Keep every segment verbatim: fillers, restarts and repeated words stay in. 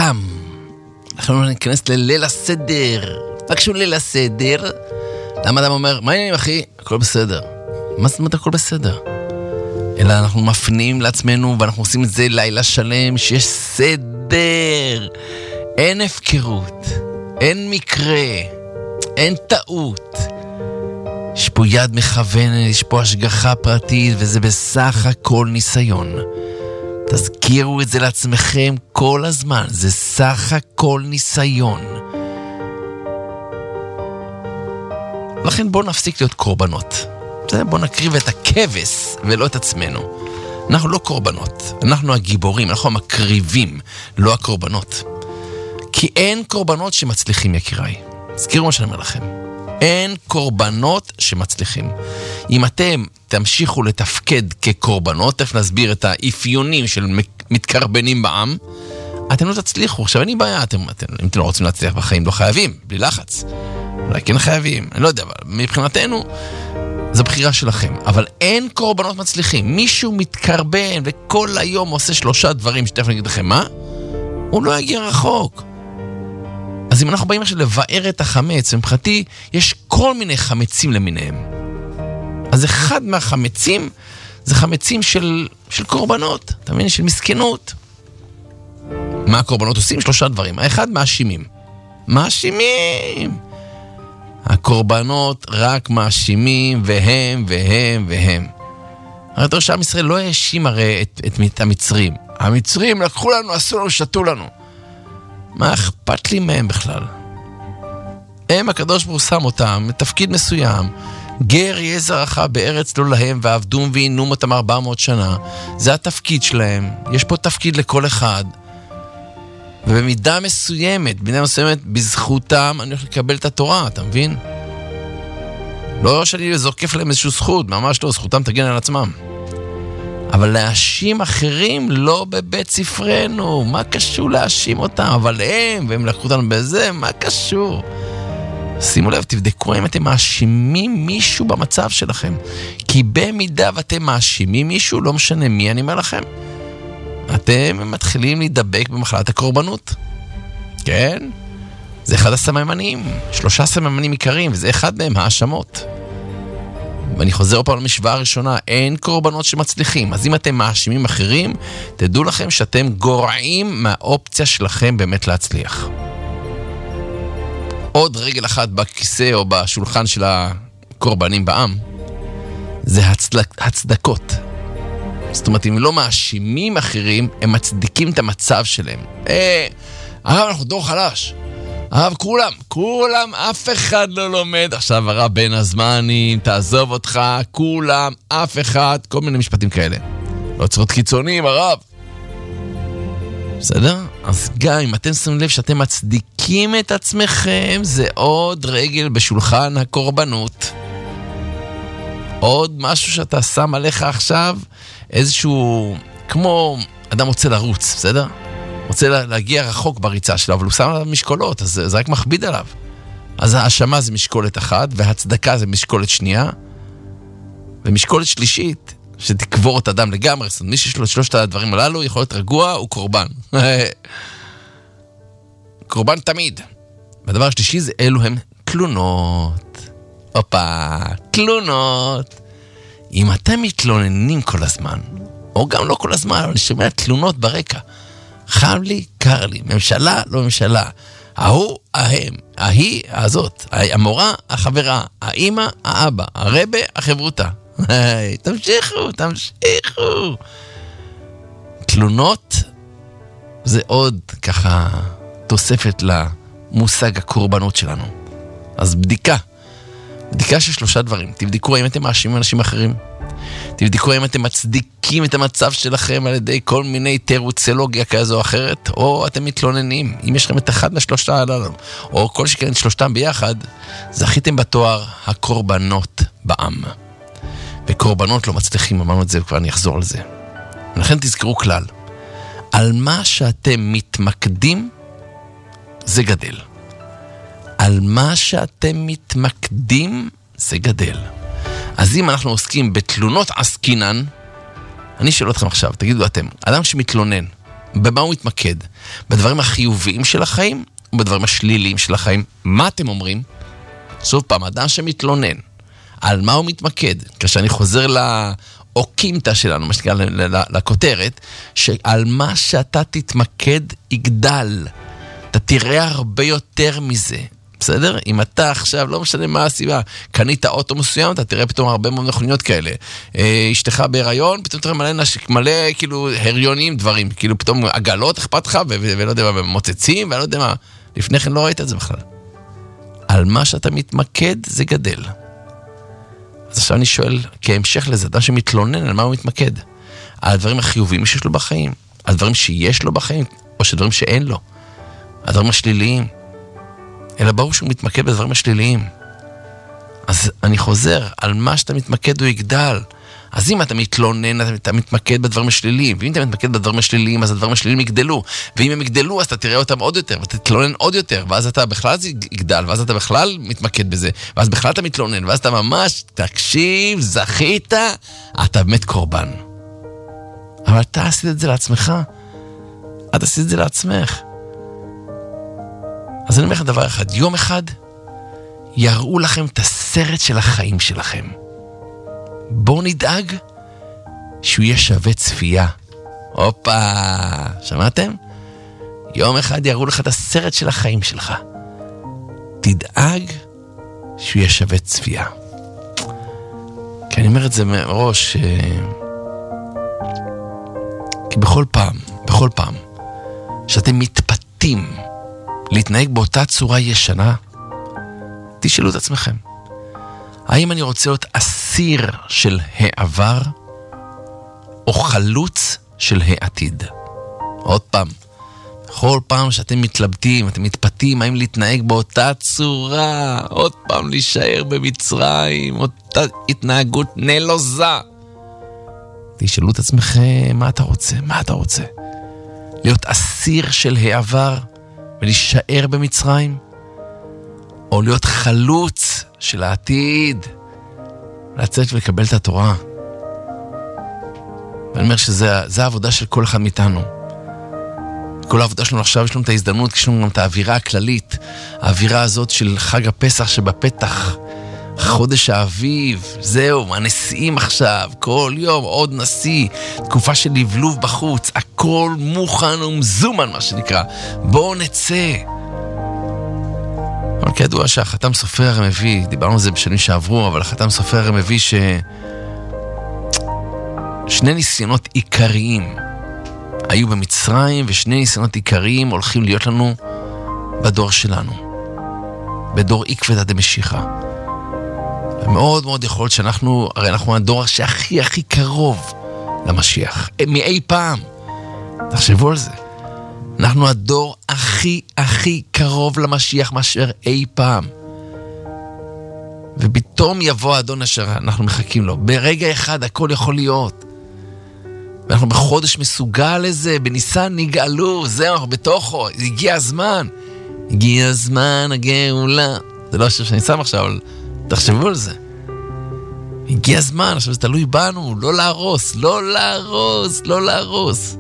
תם. אנחנו ניכנס לליל הסדר. תקשו ליל הסדר. למה אדם אומר, מה העניינים אחי? הכל בסדר. מה זאת אומרת הכל בסדר? אלא אנחנו מפנים לעצמנו ואנחנו עושים את זה לילה שלם שיש סדר. אין הפקרות. אין מקרה. אין טעות. יש פה יד מכוונת, יש פה השגחה פרטית, וזה בסך הכל ניסיון. תזכירו את זה לעצמכם כל הזמן, זה סך הכל ניסיון. לכן בואו נפסיק להיות קורבנות. בואו נקריב את הכבש ולא את עצמנו. אנחנו לא קורבנות, אנחנו הגיבורים, אנחנו המקריבים, לא הקורבנות. כי אין קורבנות שמצליחים, יקיריי. תזכירו מה שאני אומר לכם. אין קורבנות שמצליחים. אם אתם תמשיכו לתפקד כקורבנות, תכף נסביר את האפיונים של מתקרבנים בעם, אתם לא תצליחו. עכשיו אין לי בעיה, אתם, אתם, אם אתם לא רוצים להצליח בחיים, לא חייבים, בלי לחץ. אולי כן חייבים, אני לא יודע, אבל מבחינתנו, זו בחירה שלכם. אבל אין קורבנות מצליחים. מישהו מתקרבן וכל היום עושה שלושה דברים שתכף נגיד לכם, מה? הוא לא יגיע רחוק. אז אם אנחנו באים עכשיו לבאר את החמץ, מבחינתי יש כל מיני חמצים למיניהם. אז אחד מהחמצים זה חמצים של, של קורבנות, אתה מבין? של מסכנות. מה הקורבנות עושים? שלושה דברים. האחד, מאשימים. מאשימים. הקורבנות רק מאשימים, והם, והם, והם. הרי אתה רואה שעם ישראל לא האשים הרי את, את, את המצרים. המצרים לקחו לנו, עשו לנו, שתו לנו. מה אכפת לי מהם בכלל? הם, הקדוש ברוך הוא שם אותם בתפקיד מסוים. גר יהיה זרעך בארץ לא להם, ועבדום וינום אותם ארבע מאות שנה. זה התפקיד שלהם. יש פה תפקיד לכל אחד. ובמידה מסוימת, במידה מסוימת, בזכותם אני הולך לקבל את התורה, אתה מבין? לא שאני זוקף להם איזשהו זכות, ממש לא, זכותם תגן על עצמם. אבל להאשים אחרים לא בבית ספרנו. מה קשור להאשים אותם? אבל הם, והם לקחו אותנו בזה, מה קשור? שימו לב, תבדקו אם אתם מאשימים מישהו במצב שלכם. כי במידה ואתם מאשימים מישהו, לא משנה מי אני אומר לכם, אתם מתחילים להידבק במחלת הקורבנות. כן? זה אחד הסממנים. שלושה סממנים עיקריים, וזה אחד מהם, האשמות. ואני חוזר פה על המשוואה הראשונה, אין קורבנות שמצליחים. אז אם אתם מאשימים אחרים, תדעו לכם שאתם גורעים מהאופציה שלכם באמת להצליח. עוד רגל אחת בכיסא או בשולחן של הקורבנים בעם, זה הצדק, הצדקות. זאת אומרת, אם לא מאשימים אחרים, הם מצדיקים את המצב שלהם. אה, הרב, אנחנו דור חלש. הרב, כולם, כולם, אף אחד לא לומד. עכשיו הרב בין הזמנים, תעזוב אותך, כולם, אף אחד, כל מיני משפטים כאלה. לא צריכות קיצוניים, הרב. בסדר? אז גם אם אתם שמים לב שאתם מצדיקים את עצמכם, זה עוד רגל בשולחן הקורבנות. עוד משהו שאתה שם עליך עכשיו, איזשהו, כמו אדם רוצה לרוץ, בסדר? רוצה להגיע רחוק בריצה שלו, אבל הוא שם עליו משקולות, אז זה רק מכביד עליו. אז האשמה זה משקולת אחת, והצדקה זה משקולת שנייה, ומשקולת שלישית, שתקבור את אדם לגמרי. זאת אומרת, מי שיש לו את שלושת הדברים הללו, יכול להיות רגוע, הוא קורבן. קורבן תמיד. והדבר השלישי זה אלו הם תלונות. אופה, תלונות. אם אתם מתלוננים כל הזמן, או גם לא כל הזמן, אבל אני שומע תלונות ברקע, חם לי, קר לי, ממשלה, לא ממשלה, ההוא, ההם, ההיא, הזאת, המורה, החברה, האמא, האבא, הרבה, החברותה. תמשיכו, תמשיכו. תלונות זה עוד ככה תוספת למושג הקורבנות שלנו. אז בדיקה. בדיקה של שלושה דברים. תבדקו האם אתם מאשימים אנשים אחרים. תבדקו האם אתם מצדיקים את המצב שלכם על ידי כל מיני תירוצולוגיה כזו או אחרת, או אתם מתלוננים. אם יש לכם את אחד מהשלושה הללו, או כל שכן שלושתם ביחד, זכיתם בתואר הקורבנות בעם. וקורבנות לא מצליחים, אמרנו את זה וכבר אני אחזור על זה. ולכן תזכרו כלל, על מה שאתם מתמקדים, זה גדל. על מה שאתם מתמקדים, זה גדל. אז אם אנחנו עוסקים בתלונות עסקינן, אני שואל אתכם עכשיו, תגידו אתם, אדם שמתלונן, במה הוא מתמקד? בדברים החיוביים של החיים, או בדברים השליליים של החיים? מה אתם אומרים? שוב פעם, אדם שמתלונן, על מה הוא מתמקד? כשאני חוזר לאוקימתא שלנו, מה שנקרא, לכותרת, שעל מה שאתה תתמקד יגדל. אתה תראה הרבה יותר מזה. בסדר? אם אתה עכשיו, לא משנה מה הסיבה, קנית אוטו מסוים, אתה תראה פתאום הרבה מאוד מכוניות כאלה. אשתך בהיריון, פתאום תראה מלא, מלא כאילו הריונים דברים, כאילו פתאום עגלות אכפת לך, ולא יודע מה, מוצצים, ולא יודע מה. לפני כן לא ראית את זה בכלל. על מה שאתה מתמקד, זה גדל. אז עכשיו אני שואל, כהמשך לזה, אדם שמתלונן, על מה הוא מתמקד? על הדברים החיוביים שיש לו בחיים, על הדברים שיש לו בחיים, או שדברים שאין לו. הדברים השליליים. אלא ברור שהוא מתמקד בדברים השליליים. אז אני חוזר, על מה שאתה מתמקד הוא יגדל. אז אם אתה מתלונן, אתה מתמקד בדברים השליליים, ואם אתה מתמקד בדברים השליליים, אז הדברים השליליים יגדלו, ואם הם יגדלו, אז אתה תראה אותם עוד יותר, ואתה תתלונן עוד יותר, ואז אתה בכלל זה יגדל, ואז אתה בכלל מתמקד בזה, ואז בכלל אתה מתלונן, ואז אתה ממש, תקשיב, זכית, אתה באמת קורבן. אבל אתה עשית את זה לעצמך. אתה עשית את זה לעצמך. אז אני אומר לך דבר אחד, יום אחד יראו לכם את הסרט של החיים שלכם. בואו נדאג שהוא יהיה שווה צפייה. הופה, שמעתם? יום אחד יראו לך את הסרט של החיים שלך. תדאג שהוא יהיה שווה צפייה. כי אני אומר את זה מראש, כי בכל פעם, בכל פעם, שאתם מתפתים להתנהג באותה צורה ישנה, תשאלו את עצמכם, האם אני רוצה להיות אסיר של העבר, או חלוץ של העתיד? עוד פעם, כל פעם שאתם מתלבטים, אתם מתפתים, האם להתנהג באותה צורה, עוד פעם להישאר במצרים, אותה התנהגות נלוזה. תשאלו את עצמכם, מה אתה רוצה? מה אתה רוצה? להיות אסיר של העבר, ולהישאר במצרים, או להיות חלוץ של העתיד, לצאת ולקבל את התורה. ואני אומר שזה העבודה של כל אחד מאיתנו. כל העבודה שלנו עכשיו יש לנו את ההזדמנות, יש לנו גם את האווירה הכללית, האווירה הזאת של חג הפסח שבפתח, חודש האביב, זהו, הנשיאים עכשיו, כל יום עוד נשיא, תקופה של לבלוב בחוץ, הכל מוכן ומזומן מה שנקרא, בואו נצא. אבל כידוע שהחתם סופר הרי מביא, דיברנו על זה בשנים שעברו, אבל החתם סופר הרי מביא ש... שני ניסיונות עיקריים היו במצרים, ושני ניסיונות עיקריים הולכים להיות לנו בדור שלנו, בדור עקבתא דמשיחא. מאוד מאוד יכול להיות שאנחנו, הרי אנחנו הדור שהכי הכי קרוב למשיח, מאי פעם. תחשבו על זה. אנחנו הדור הכי הכי קרוב למשיח מאשר אי פעם. ופתאום יבוא האדון אשר אנחנו מחכים לו. ברגע אחד הכל יכול להיות. ואנחנו בחודש מסוגל לזה, בניסן נגאלו, זהו, אנחנו בתוכו, הגיע הזמן. הגיע הזמן הגאולה. זה לא השיר שאני שם עכשיו, אבל... תחשבו על זה. הגיע הזמן, עכשיו זה תלוי בנו, לא להרוס, לא להרוס, לא להרוס.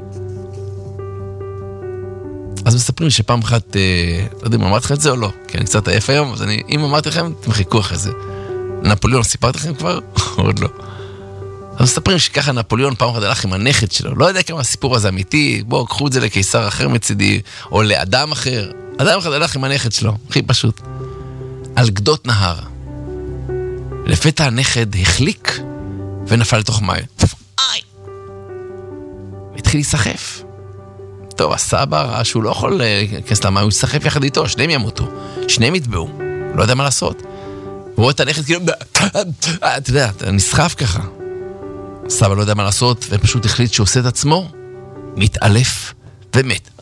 אז מספרים שפעם אחת, אה, לא יודע אם אמרתי לכם את זה או לא, כי אני קצת עייף היום, אז אני, אם אמרתי לכם, תמחיקו אחרי זה. נפוליאון, סיפרתי לכם כבר? עוד לא. אז מספרים שככה נפוליאון פעם אחת הלך עם הנכד שלו, לא יודע כמה הסיפור הזה אמיתי, בואו, קחו את זה לקיסר אחר מצידי, או לאדם אחר. אדם אחד הלך עם הנכד שלו, הכי פשוט. על גדות נהר. לפתע הנכד החליק ונפל לתוך מים. איי! התחיל להיסחף. טוב, הסבא ראה שהוא לא יכול להיכנס למים, הוא יסחף יחד איתו, שניהם ימותו. שניהם יטבעו. לא יודע מה לעשות. הוא רואה את הנכד כאילו... אתה יודע, אתה נסחף ככה. הסבא לא יודע מה לעשות, ופשוט החליט שהוא עושה את עצמו, מתעלף ומת.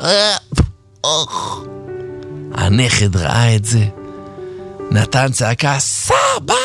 הנכד ראה את זה. נתן צעקה, סבא!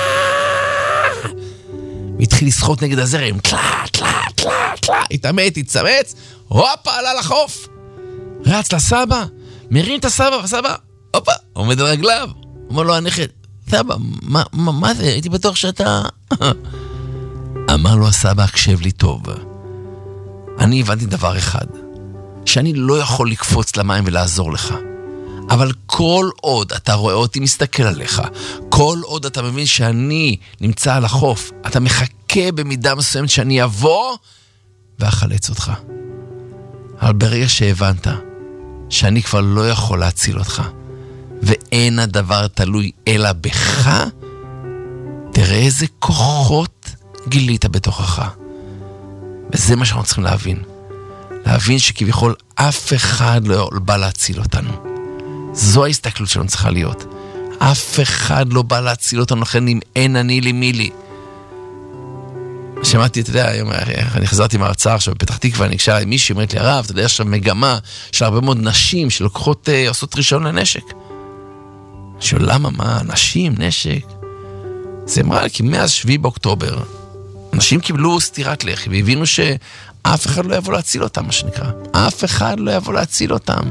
והתחיל לשחות נגד הזרם, תלה, תלה, תלה, תלה, התאמץ, התצמץ, הופה, עלה לחוף. רץ לסבא, מרים את הסבא, והסבא, הופה, עומד על רגליו. אומר לו הנכד, סבא, מה, מה, מה זה? הייתי בטוח שאתה... אמר לו הסבא, הקשב לי טוב. אני הבנתי דבר אחד. שאני לא יכול לקפוץ למים ולעזור לך. אבל כל עוד אתה רואה אותי מסתכל עליך, כל עוד אתה מבין שאני נמצא על החוף, אתה מחכה במידה מסוימת שאני אבוא ואחלץ אותך. אבל ברגע שהבנת שאני כבר לא יכול להציל אותך, ואין הדבר תלוי אלא בך, תראה איזה כוחות גילית בתוכך. וזה מה שאנחנו צריכים להבין. להבין שכביכול אף אחד לא בא להציל אותנו. זו ההסתכלות שלנו צריכה להיות. אף אחד לא בא להציל אותנו, לכן אם אין אני לי מי לי. שמעתי, אתה יודע, היום, אני חזרתי מההרצאה עכשיו בפתח תקווה, אני הקשרה עם מישהי, אומרת לי, הרב, אתה יודע, יש שם מגמה של הרבה מאוד נשים שלוקחות, עושות רישיון לנשק. אני שואל, למה, מה, נשים, נשק? זה אמרה, כי מאז שביעי באוקטובר, אנשים קיבלו סתירת לחי, והבינו שאף אחד לא יבוא להציל אותם, מה שנקרא. אף אחד לא יבוא להציל אותם.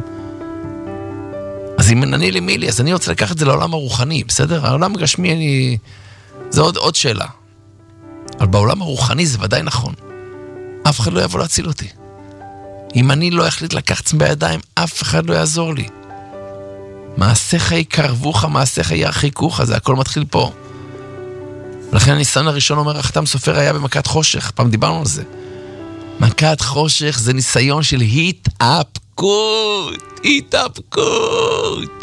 אז אם אני למי לי, אז אני רוצה לקחת את זה לעולם הרוחני, בסדר? העולם הגשמי, אני... זה עוד, עוד שאלה. אבל בעולם הרוחני זה ודאי נכון. אף אחד לא יבוא להציל אותי. אם אני לא החליט לקחת עצמי בידיים, אף אחד לא יעזור לי. מעשיך יקרבוך, מעשיך ירחיקוך, זה הכל מתחיל פה. לכן הניסיון הראשון אומר, החתם סופר היה במכת חושך, פעם דיברנו על זה. מכת חושך זה ניסיון של התאפקות, התאפקות.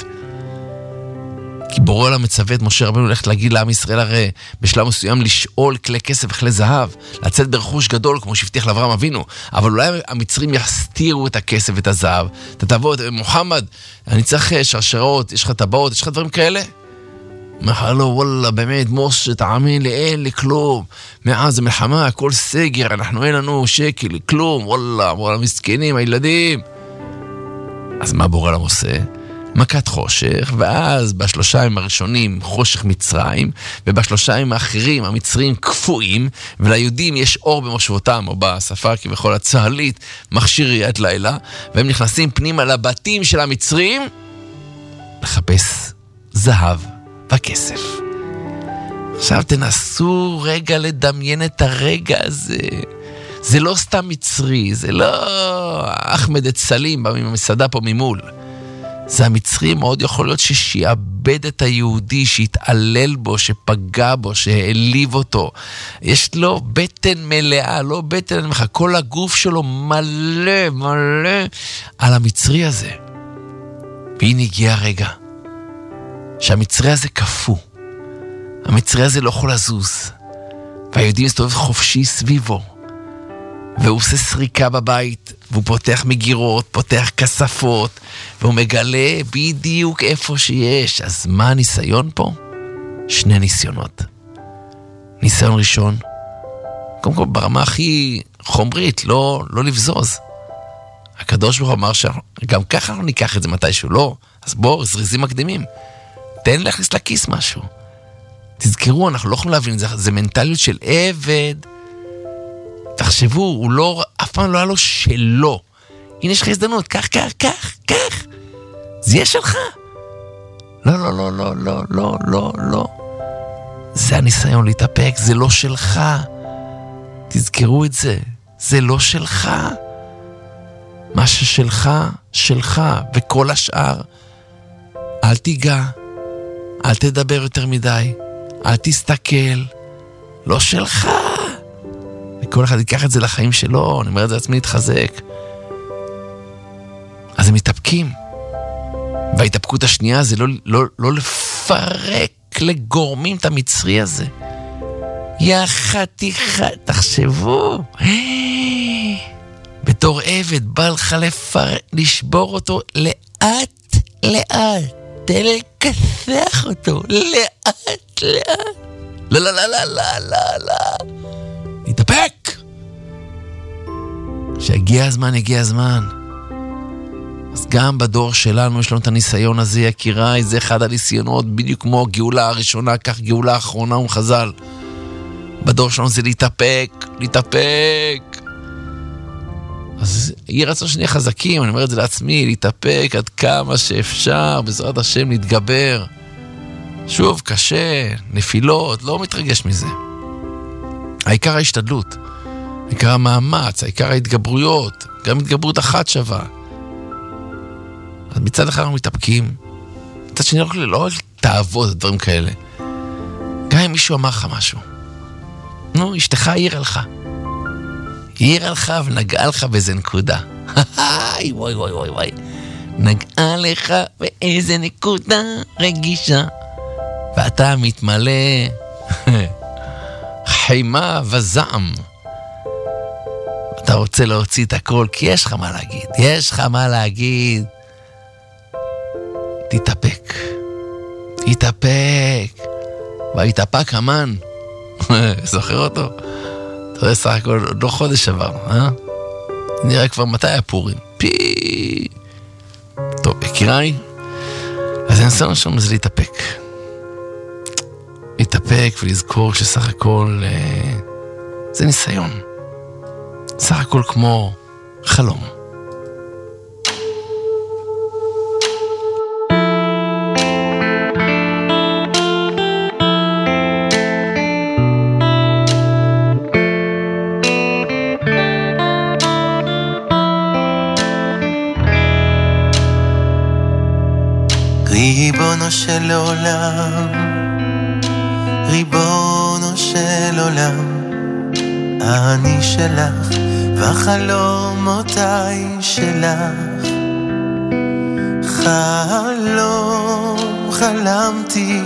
כי בורא עולם מצווה את משה רבנו ללכת להגיד לעם ישראל, הרי בשלב מסוים לשאול כלי כסף וכלי זהב, לצאת ברכוש גדול כמו שהבטיח לאברהם אבינו, אבל אולי המצרים יסתירו את הכסף ואת הזהב. אתה תבוא, מוחמד, אני צריך שרשרות, יש לך טבעות, יש לך דברים כאלה? אומר לו, וואלה, באמת, משה, תאמין לי, אין לי כלום. מאז המלחמה, הכל סגר, אנחנו אין לנו שקל, כלום, וואלה, וואלה, מסכנים, הילדים. אז מה בורא עולם עושה? מכת חושך, ואז בשלושה ימים הראשונים חושך מצרים, ובשלושה ימים האחרים המצרים קפואים, וליהודים יש אור במושבותם, או בשפה כבכל הצהלית, מכשיר ראיית לילה, והם נכנסים פנימה לבתים של המצרים, לחפש זהב וכסף. עכשיו תנסו רגע לדמיין את הרגע הזה. זה לא סתם מצרי, זה לא אחמד את סלים במסעדה פה ממול. זה המצרי, מאוד יכול להיות ששיעבד את היהודי, שהתעלל בו, שפגע בו, שהעליב אותו. יש לו בטן מלאה, לא בטן, אני מחכה, כל הגוף שלו מלא, מלא על המצרי הזה. והנה הגיע הרגע שהמצרי הזה קפוא. המצרי הזה לא יכול לזוז. והיהודי מסתובב חופשי סביבו. והוא עושה סריקה בבית, והוא פותח מגירות, פותח כספות, והוא מגלה בדיוק איפה שיש. אז מה הניסיון פה? שני ניסיונות. ניסיון ראשון, קודם כל ברמה הכי חומרית, לא, לא לבזוז. הקדוש ברוך הוא אמר שגם ככה אנחנו ניקח את זה מתישהו, לא. אז בואו, זריזים מקדימים. תן להכניס לכיס משהו. תזכרו, אנחנו לא יכולים להבין, זה, זה מנטליות של עבד. תחשבו, הוא לא, אף פעם לא היה לו שלו. הנה יש לך הזדמנות, כך, כך, כך, כך. זה יהיה שלך. לא, לא, לא, לא, לא, לא, לא, לא. זה הניסיון להתאפק, זה לא שלך. תזכרו את זה, זה לא שלך. מה ששלך, שלך, וכל השאר. אל תיגע, אל תדבר יותר מדי, אל תסתכל. לא שלך. וכל אחד ייקח את זה לחיים שלו, אני אומר את זה עצמי להתחזק. אז הם מתאפקים. וההתאפקות השנייה זה לא, לא, לא לפרק לגורמים את המצרי הזה. יא חתיכה, תחשבו. בתור עבד בא לך לפרק, לשבור אותו לאט לאט. תן לקסח אותו לאט לאט. לא, לא, לא, לא, לא, לא, לא. להתאפק! שהגיע הזמן, הגיע הזמן. אז גם בדור שלנו יש לנו את הניסיון הזה, יקיריי, זה אחד הניסיונות, בדיוק כמו גאולה הראשונה, כך גאולה האחרונה ומחזל. בדור שלנו זה להתאפק, להתאפק. אז יהיה רצון שנהיה חזקים, אני אומר את זה לעצמי, להתאפק עד כמה שאפשר, בעזרת השם להתגבר. שוב, קשה, נפילות, לא מתרגש מזה. העיקר ההשתדלות, העיקר המאמץ, העיקר ההתגברויות, גם התגברות אחת שווה. אז מצד אחד אנחנו מתאפקים, מצד שני לא רק תעבוד, דברים כאלה. גם אם מישהו אמר לך משהו, נו, אשתך העירה לך. העירה לך ונגעה לך באיזה נקודה. וואי וואי וואי וואי. נגעה לך באיזה נקודה רגישה. ואתה מתמלא חימה וזעם. אתה רוצה להוציא את הכל, כי יש לך מה להגיד. יש לך מה להגיד. תתאפק. תתאפק. והתאפק המן. זוכר אותו? אתה יודע, סך הכל, עוד לא חודש עברנו, אה? נראה כבר מתי הפורים. פי... טוב, יקיריי, אז הניסיון שלנו זה להתאפק. להתאפק ולזכור שסך הכל אה, זה ניסיון. סך הכל כמו חלום. ריבונו של עולם, ריבונו של עולם, אני שלך וחלומותיי שלך. חלום חלמתי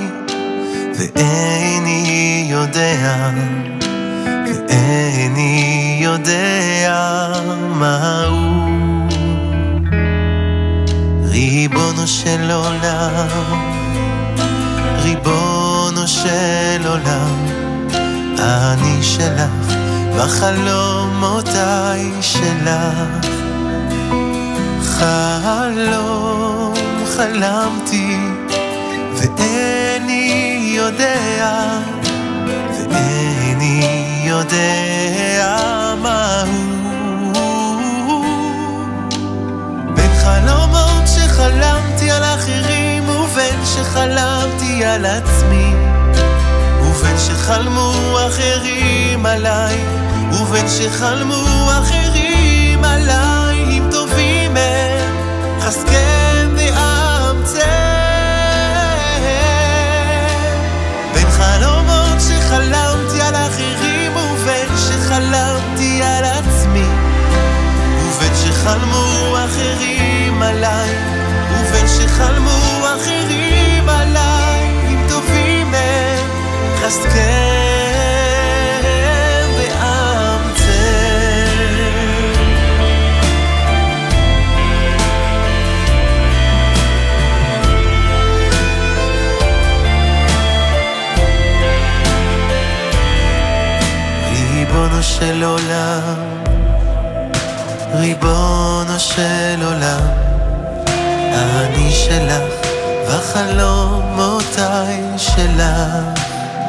ואיני יודע, ואיני יודע מהו. ריבונו של עולם, ריבונו של עולם, אני שלך וחלומותיי שלך. חלום חלמתי ואיני יודע, ואיני יודע מהו. בין חלומות שחלמתי על אחרים ובין שחלמתי על עצמי, ובין שחלמו אחרים עליי ובין שחלמו אחרים עליי, אם טובים הם חזקם ואמצם. בין חלומות שחלמתי על אחרים ובין שחלמתי על עצמי, ובין שחלמו אחרים עליי ובין שחלמו אחרים עליי, אם טובים הם חזקם ריבונו של עולם, ריבונו של עולם, אני שלך וחלומותיי שלך.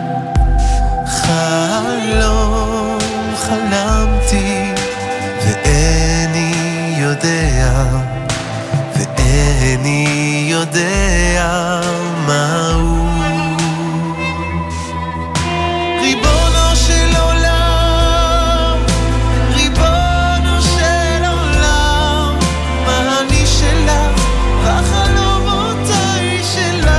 חלום חלמתי ואיני יודע, ואיני יודע מהו. ריבונו של עולם, ריבונו של עולם, אני שלך וחלומותיי שלך.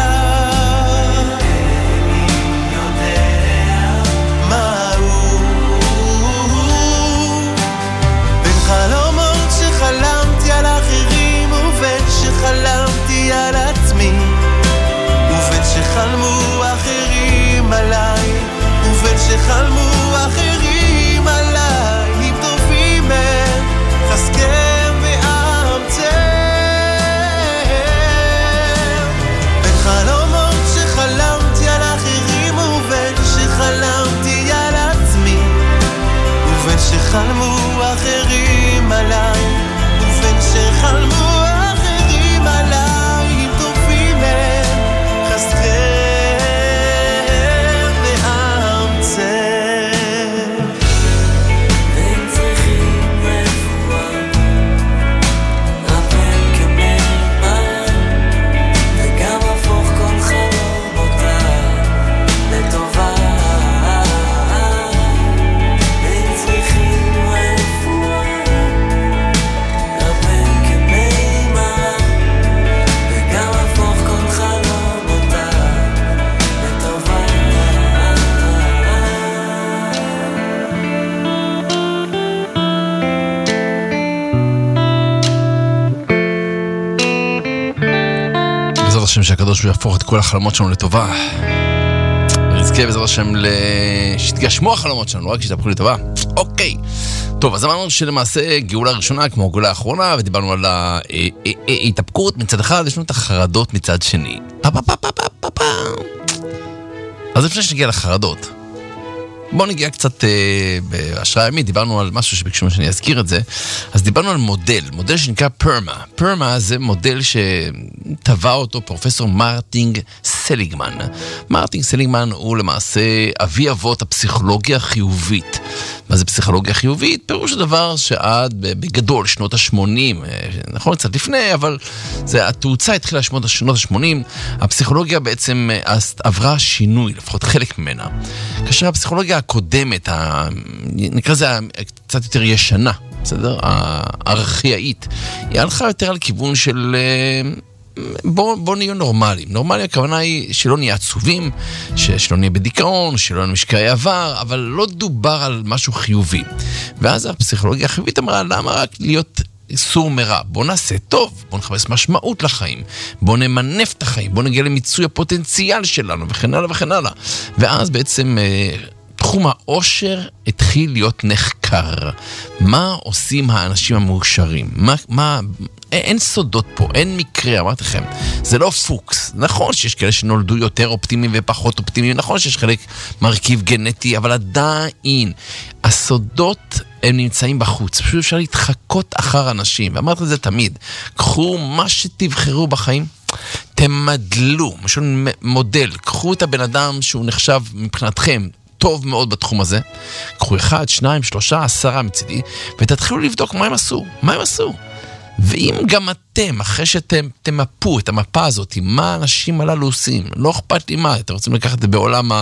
מהו השם שהקדוש הוא יהפוך את כל החלומות שלנו לטובה. ונזכה בעזרת השם שתגשמו החלומות שלנו, לא רק שתהפכו לטובה. אוקיי. טוב, אז אמרנו שלמעשה גאולה ראשונה כמו הגאולה האחרונה, ודיברנו על ההתאפקות מצד אחד, יש לנו את החרדות מצד שני. אז לפני שנגיע לחרדות, בואו נגיע קצת אה, בהשראה ימית, דיברנו על משהו שביקשו שאני אזכיר את זה, אז דיברנו על מודל, מודל שנקרא פרמה. פרמה זה מודל שטבע אותו פרופסור מרטין סליגמן. מרטין סליגמן הוא למעשה אבי אבות הפסיכולוגיה החיובית. מה זה פסיכולוגיה חיובית? פירוש הדבר שעד בגדול שנות ה-שמונים, נכון קצת לפני, אבל זה, התאוצה התחילה שנות ה-שמונים, הפסיכולוגיה בעצם עברה שינוי, לפחות חלק ממנה. כאשר הפסיכולוגיה הקודמת, ה... נקרא זה קצת יותר ישנה, בסדר? הארכאית, היא הלכה יותר על כיוון של בוא, בוא נהיה נורמליים. נורמליים הכוונה היא שלא נהיה עצובים, שלא נהיה בדיכאון, שלא נהיה משקעי עבר, אבל לא דובר על משהו חיובי. ואז הפסיכולוגיה החיובית אמרה, למה רק להיות סור מרע? בוא נעשה טוב, בוא נחפש משמעות לחיים, בוא נמנף את החיים, בוא נגיע למיצוי הפוטנציאל שלנו, וכן הלאה וכן הלאה. ואז בעצם תחום העושר התחיל להיות נחקר. מה עושים האנשים המאושרים? מה, מה, אין סודות פה, אין מקרה, אמרתי לכם. זה לא פוקס. נכון שיש כאלה שנולדו יותר אופטימיים ופחות אופטימיים, נכון שיש חלק מרכיב גנטי, אבל עדיין הסודות הם נמצאים בחוץ. פשוט אפשר להתחקות אחר אנשים, ואמרתי את זה תמיד. קחו מה שתבחרו בחיים, תמדלו, משהו מודל, קחו את הבן אדם שהוא נחשב מבחינתכם טוב מאוד בתחום הזה, קחו אחד, שניים, שלושה, עשרה מצידי, ותתחילו לבדוק מה הם עשו, מה הם עשו. ואם גם אתם, אחרי שאתם תמפו את המפה הזאת, מה האנשים הללו עושים, לא אכפת לי מה, אתם רוצים לקחת את זה בעולם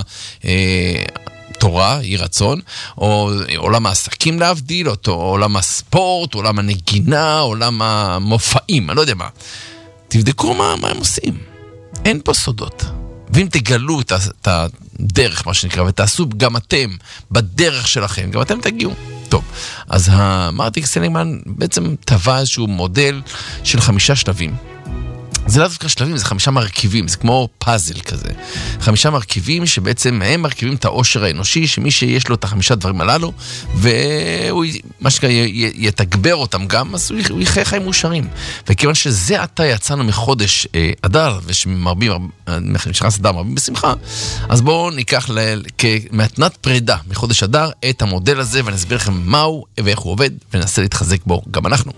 התורה, אי רצון, או עולם העסקים להבדיל, או עולם הספורט, עולם הנגינה, עולם המופעים, אני לא יודע מה. תבדקו מה, מה הם עושים. אין פה סודות. ואם תגלו את הדרך, מה שנקרא, ותעשו גם אתם בדרך שלכם, גם אתם תגיעו. טוב, אז מרטין סליגמן בעצם טבע איזשהו מודל של חמישה שלבים. זה לא דווקא שלבים, זה חמישה מרכיבים, זה כמו פאזל כזה. חמישה מרכיבים שבעצם הם מרכיבים את העושר האנושי, שמי שיש לו את החמישה דברים הללו, והוא, מה שנקרא, יתגבר אותם גם, אז הוא יחיה חיים מאושרים. וכיוון שזה עתה יצאנו מחודש אה, אדר, ושמרבים, שנכנס אדר מרבים בשמחה, אז בואו ניקח ל, כמתנת פרידה מחודש אדר את המודל הזה, ונסביר לכם מהו ואיך הוא עובד, וננסה להתחזק בו גם אנחנו.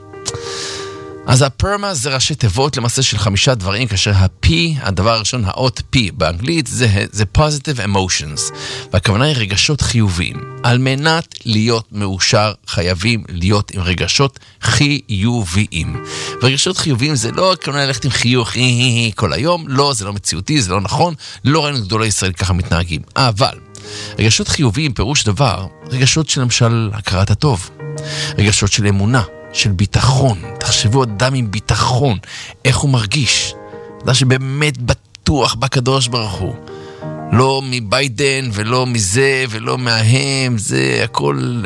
אז הפרמה זה ראשי תיבות למעשה של חמישה דברים, כאשר ה-P, הדבר הראשון, האות P באנגלית, זה, זה positive emotions, והכוונה היא רגשות חיוביים. על מנת להיות מאושר, חייבים להיות עם רגשות חיוביים. ורגשות חיוביים זה לא הכוונה ללכת עם חיוך כל היום, לא, זה לא מציאותי, זה לא נכון, לא ראינו גדולי ישראל ככה מתנהגים. אבל רגשות חיוביים פירוש דבר, רגשות של למשל הכרת הטוב, רגשות של אמונה, של ביטחון. תחשבו אדם עם ביטחון, איך הוא מרגיש, אדם שבאמת בטוח בקדוש ברוך הוא, לא מביידן ולא מזה ולא מההם, זה הכל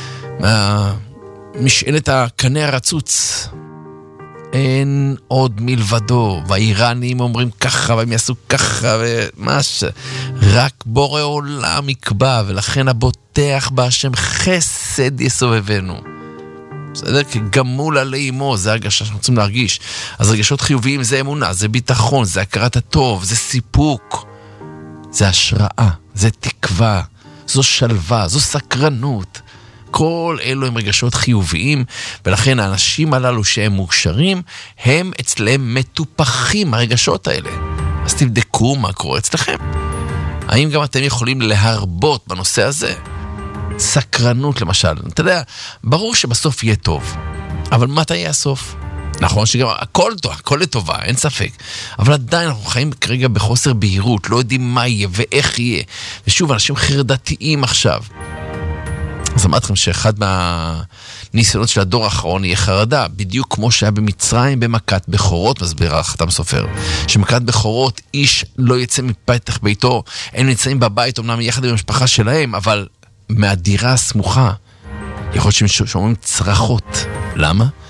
משענת הקנה הרצוץ, אין עוד מלבדו. והאיראנים אומרים ככה והם יעשו ככה ומש, רק בורא עולם יקבע, ולכן הבוטח בהשם חסד יסובבנו. בסדר? כגמול עלי אמו, זה הרגשה שאנחנו רוצים להרגיש. אז רגשות חיוביים זה אמונה, זה ביטחון, זה הכרת הטוב, זה סיפוק, זה השראה, זה תקווה, זו שלווה, זו סקרנות. כל אלו הם רגשות חיוביים, ולכן האנשים הללו שהם מאושרים, הם אצלם מטופחים, הרגשות האלה. אז תבדקו מה קורה אצלכם. האם גם אתם יכולים להרבות בנושא הזה? סקרנות למשל, אתה יודע, ברור שבסוף יהיה טוב, אבל מתי יהיה הסוף? נכון שגם הכל טוב, הכל לטובה, אין ספק, אבל עדיין אנחנו חיים כרגע בחוסר בהירות, לא יודעים מה יהיה ואיך יהיה, ושוב, אנשים חרדתיים עכשיו. אז אמרתי לכם שאחד מהניסיונות של הדור האחרון יהיה חרדה, בדיוק כמו שהיה במצרים במכת בכורות, מסביר החתם סופר, שמכת בכורות איש לא יצא מפתח ביתו, הם נמצאים בבית אומנם יחד עם המשפחה שלהם, אבל מהדירה הסמוכה יכול להיות שהם שומעים צרחות. למה?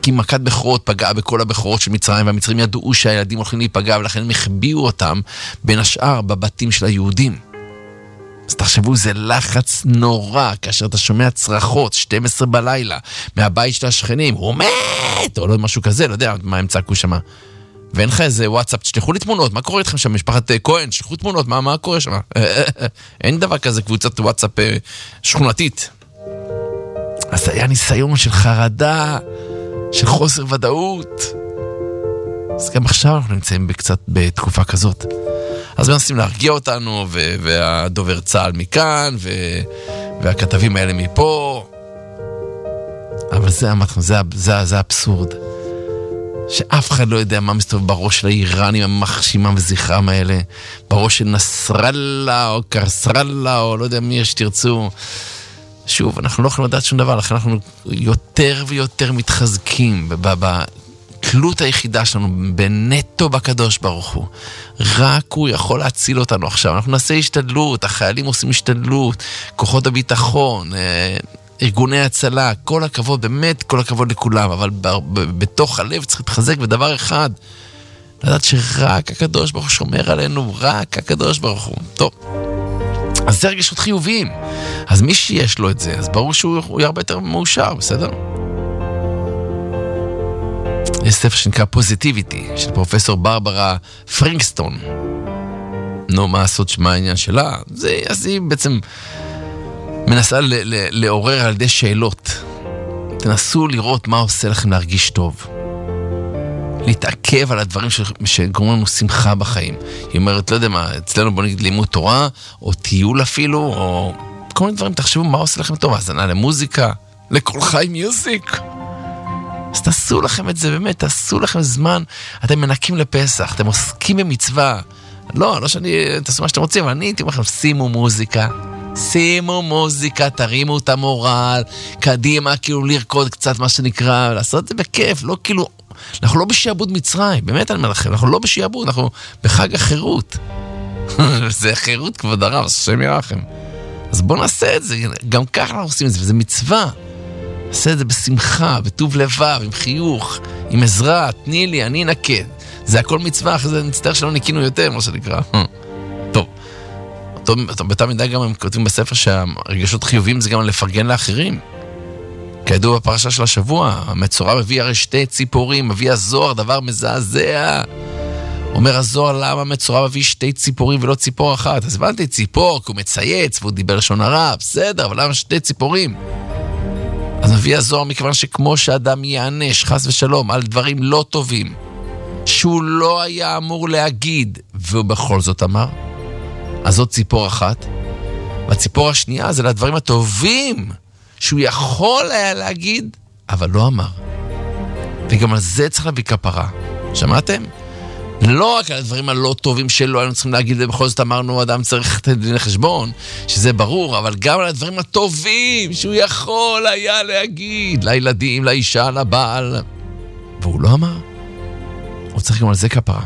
כי מכת בכורות פגעה בכל הבכורות של מצרים, והמצרים ידעו שהילדים הולכים להיפגע, ולכן הם החביאו אותם בין השאר בבתים של היהודים. אז תחשבו, זה לחץ נורא, כאשר אתה שומע צרחות, שתים עשרה בלילה, מהבית של השכנים, הוא מת, או לא משהו כזה, לא יודע מה הם צעקו שמה. ואין לך איזה וואטסאפ, תשלחו לי תמונות, מה קורה איתכם שם, משפחת כהן, תשלחו תמונות, מה, מה קורה שם? אין דבר כזה, קבוצת וואטסאפ שכונתית. אז היה ניסיון של חרדה, של חוסר ודאות. אז גם עכשיו אנחנו נמצאים קצת בתקופה כזאת. אז מנסים להרגיע אותנו, ו- והדובר צהל מכאן, ו- והכתבים האלה מפה. אבל זה, זה, זה, זה אבסורד. שאף אחד לא יודע מה מסתובב בראש של האיראנים המחשימם וזכרם האלה. בראש של נסרלה או קרסרלה או לא יודע מי שתרצו. שוב, אנחנו לא יכולים לדעת שום דבר, לכן אנחנו יותר ויותר מתחזקים בתלות היחידה שלנו, בנטו בקדוש ברוך הוא. רק הוא יכול להציל אותנו עכשיו. אנחנו נעשה השתדלות, החיילים עושים השתדלות, כוחות הביטחון, ארגוני הצלה, כל הכבוד, באמת כל הכבוד לכולם, אבל בתוך הלב צריך להתחזק בדבר אחד, לדעת שרק הקדוש ברוך הוא שומר עלינו, רק הקדוש ברוך הוא. טוב. אז זה רגשות חיוביים. אז מי שיש לו את זה, אז ברור שהוא יהיה הרבה יותר מאושר, בסדר? יש ספר שנקרא פוזיטיביטי, של פרופסור ברברה פרינגסטון. נו, מה לעשות, מה העניין שלה? זה, אז היא בעצם מנסה ל- ל- לעורר על ידי שאלות. תנסו לראות מה עושה לכם להרגיש טוב. להתעכב על הדברים שגורמים לנו שמחה בחיים. היא אומרת, לא יודע מה, אצלנו בוא נגיד לימוד תורה, או טיול אפילו, או כל מיני דברים, תחשבו מה עושה לכם טוב, הזנה למוזיקה, לכל חי מיוזיק. אז תעשו לכם את זה, באמת, תעשו לכם זמן, אתם מנקים לפסח, אתם עוסקים במצווה. לא, לא שאני, תעשו מה שאתם רוצים, אבל אני הייתי אומר לכם, שימו מוזיקה, שימו מוזיקה, תרימו את המורל, קדימה, כאילו לרקוד קצת מה שנקרא, לעשות את זה בכיף, לא כאילו, אנחנו לא בשעבוד מצרים, באמת אני אומר לכם, אנחנו לא בשעבוד, אנחנו בחג החירות. זה חירות כבוד הרב, השם ירחם. אז בואו נעשה את זה, גם ככה אנחנו עושים את זה, וזה מצווה. נעשה את זה בשמחה, בטוב לבב, עם חיוך, עם עזרה, תני לי, אני נקד. זה הכל מצווה, אחרי זה נצטרך שלא ניקינו יותר, מה שנקרא. טוב. באותה מידה גם הם כותבים בספר שהרגשות חיוביים זה גם לפרגן לאחרים. כידוע בפרשה של השבוע, המצורע מביא הרי שתי ציפורים, מביא הזוהר, דבר מזעזע. אומר הזוהר, למה המצורע מביא שתי ציפורים ולא ציפור אחת? אז הבנתי, ציפור, כי הוא מצייץ, והוא דיבר לשון הרע, בסדר, אבל למה שתי ציפורים? אז מביא הזוהר מכיוון שכמו שאדם יענש, חס ושלום, על דברים לא טובים, שהוא לא היה אמור להגיד, והוא בכל זאת אמר, אז זאת ציפור אחת, והציפור השנייה זה לדברים הטובים, שהוא יכול היה להגיד, אבל לא אמר. וגם על זה צריך להביא כפרה. שמעתם? לא רק על הדברים הלא טובים שלא היינו צריכים להגיד, ובכל זאת אמרנו, אדם צריך לתת דין לחשבון, שזה ברור, אבל גם על הדברים הטובים, שהוא יכול היה להגיד, לילדים, לאישה, לבעל, והוא לא אמר. הוא צריך גם על זה כפרה.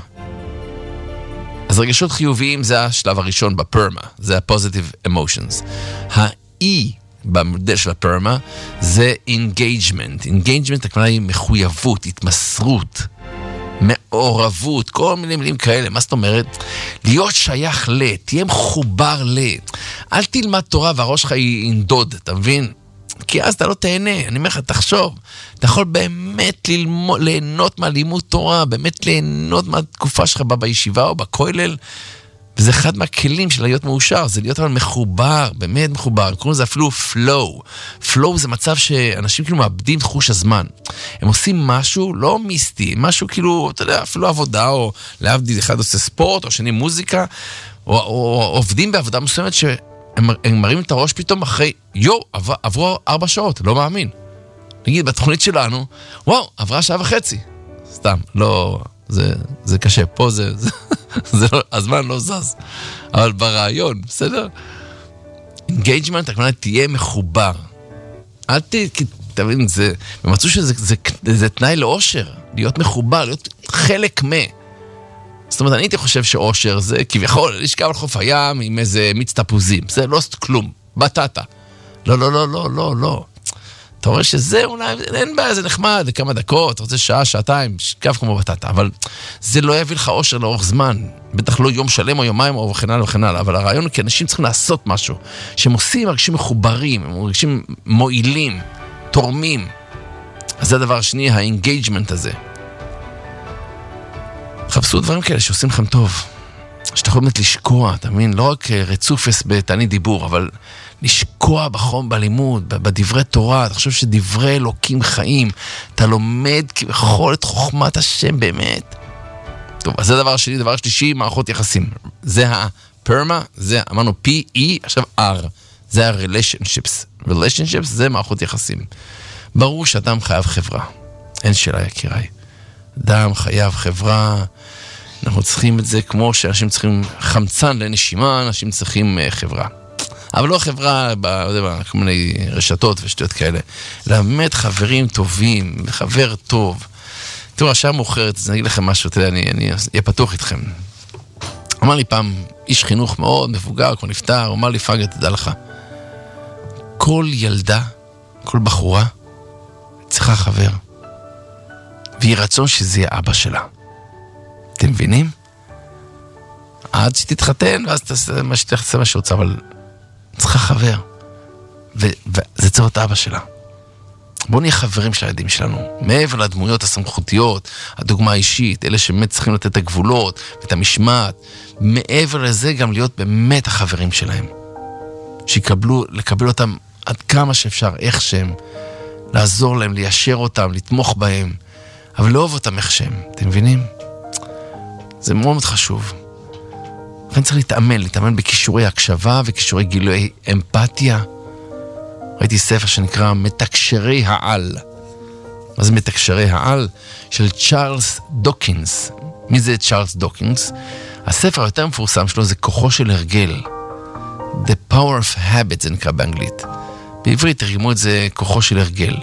אז רגשות חיוביים זה השלב הראשון בפרמה, זה ה-positive emotions. ה-E במודל של הפרמה זה engagement. engagement הכוונה היא מחויבות, התמסרות, מעורבות, כל מיני מילים כאלה. מה זאת אומרת? להיות שייך ל, תהיה מחובר ל. אל תלמד תורה והראש שלך ינדוד, אתה מבין? כי אז אתה לא תהנה. אני אומר לך, תחשוב, אתה יכול באמת ללמוד, ליהנות מהלימוד תורה, באמת ליהנות מהתקופה שלך בישיבה או בכולל, וזה אחד מהכלים של להיות מאושר, זה להיות אבל מחובר, באמת מחובר. קוראים לזה אפילו flow. flow זה מצב שאנשים כאילו מאבדים תחוש הזמן. הם עושים משהו לא מיסטי, משהו כאילו, אתה יודע, אפילו עבודה, או להבדיל, אחד עושה ספורט, או שני מוזיקה, או, או, או עובדים בעבודה מסוימת שהם הם מראים את הראש פתאום אחרי, יו, עבר, עברו ארבע שעות, לא מאמין. נגיד, בתוכנית שלנו, וואו, עברה שעה וחצי. סתם, לא, זה, זה קשה, פה זה, זה, זה לא, הזמן לא זז. אבל ברעיון, בסדר? engagement, הכוונה, תהיה מחובר. אל ת, תבין, זה, ומצאו שזה, זה, זה, זה תנאי לאושר, להיות מחובר, להיות חלק מה. זאת אומרת, אני הייתי חושב שאושר זה כביכול, לשכב על חוף הים עם איזה מיץ תפוזים. זה לא כלום, בטטה. לא, לא, לא, לא, לא, לא. אתה רואה שזה אולי, אין בעיה, זה נחמד, זה כמה דקות, אתה רוצה שעה, שעתיים, קו כמו בטטה, אבל זה לא יביא לך אושר לאורך זמן, בטח לא יום שלם או יומיים או וכן הלאה וכן הלאה, אבל הרעיון הוא כי אנשים צריכים לעשות משהו, שהם עושים מרגישים מחוברים, הם מרגישים מועילים, תורמים. אז זה הדבר השני, האינגייג'מנט הזה. חפשו דברים כאלה שעושים לכם טוב, שאתה יכול באמת לשקוע, אתה מבין? לא רק רצופס בתענית דיבור, אבל לשקוע בחום בלימוד, בדברי תורה, אתה חושב שדברי אלוקים חיים, אתה לומד כבכל את חוכמת השם באמת. טוב, אז זה דבר שלי, דבר שלישי, מערכות יחסים. זה הפרמה, זה אמרנו P-E, עכשיו R, זה ה-relationships. relationships זה מערכות יחסים. ברור שאדם חייב חברה, אין שאלה יקיריי. אדם חייב חברה, אנחנו צריכים את זה כמו שאנשים צריכים חמצן לנשימה, אנשים צריכים uh, חברה. אבל לא חברה, כל מיני רשתות ושטויות כאלה, אלא באמת חברים טובים, חבר טוב. תראו, השעה מאוחרת, אז אני אגיד לכם משהו, תדע, אני אהיה פתוח איתכם. אמר לי פעם, איש חינוך מאוד מבוגר, כבר נפטר, אמר לי, פאגר, תדע לך, כל ילדה, כל בחורה, צריכה חבר. והיא רצון שזה יהיה אבא שלה. אתם מבינים? עד שתתחתן, ואז תעשה מה שתעשה מה שרוצה, אבל צריכה חבר. ו- וזה צריך להיות אבא שלה. בואו נהיה חברים של הילדים שלנו. מעבר לדמויות הסמכותיות, הדוגמה האישית, אלה שבאמת צריכים לתת את הגבולות, ואת המשמעת. מעבר לזה גם להיות באמת החברים שלהם. שיקבלו, לקבל אותם עד כמה שאפשר, איך שהם. לעזור להם, ליישר אותם, לתמוך בהם. אבל לא אוהב אותם איך שהם. אתם מבינים? זה מאוד מאוד חשוב. לכן צריך להתאמן, להתאמן בכישורי הקשבה וכישורי גילוי אמפתיה. ראיתי ספר שנקרא מתקשרי העל. מה זה מתקשרי העל? של צ'ארלס דוקינס. מי זה צ'ארלס דוקינס? הספר היותר מפורסם שלו זה כוחו של הרגל. The Power of Habit זה נקרא באנגלית. בעברית תרגמו את זה כוחו של הרגל.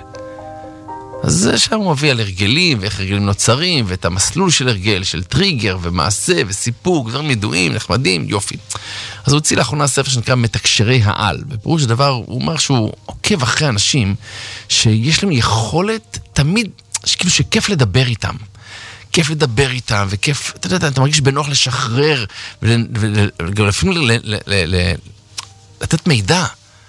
אז שם הוא מביא על הרגלים, ואיך הרגלים נוצרים, ואת המסלול של הרגל, של טריגר, ומעשה, וסיפוק, דברים ידועים, נחמדים, יופי. אז הוא הוציא לאחרונה ספר שנקרא מתקשרי העל. בפירוש הדבר, הוא אומר שהוא עוקב אחרי אנשים, שיש להם יכולת תמיד, שכאילו שכיף לדבר איתם. כיף לדבר איתם, וכיף, אתה יודע, אתה מרגיש בנוח לשחרר, וגם לפעמים לתת מידע.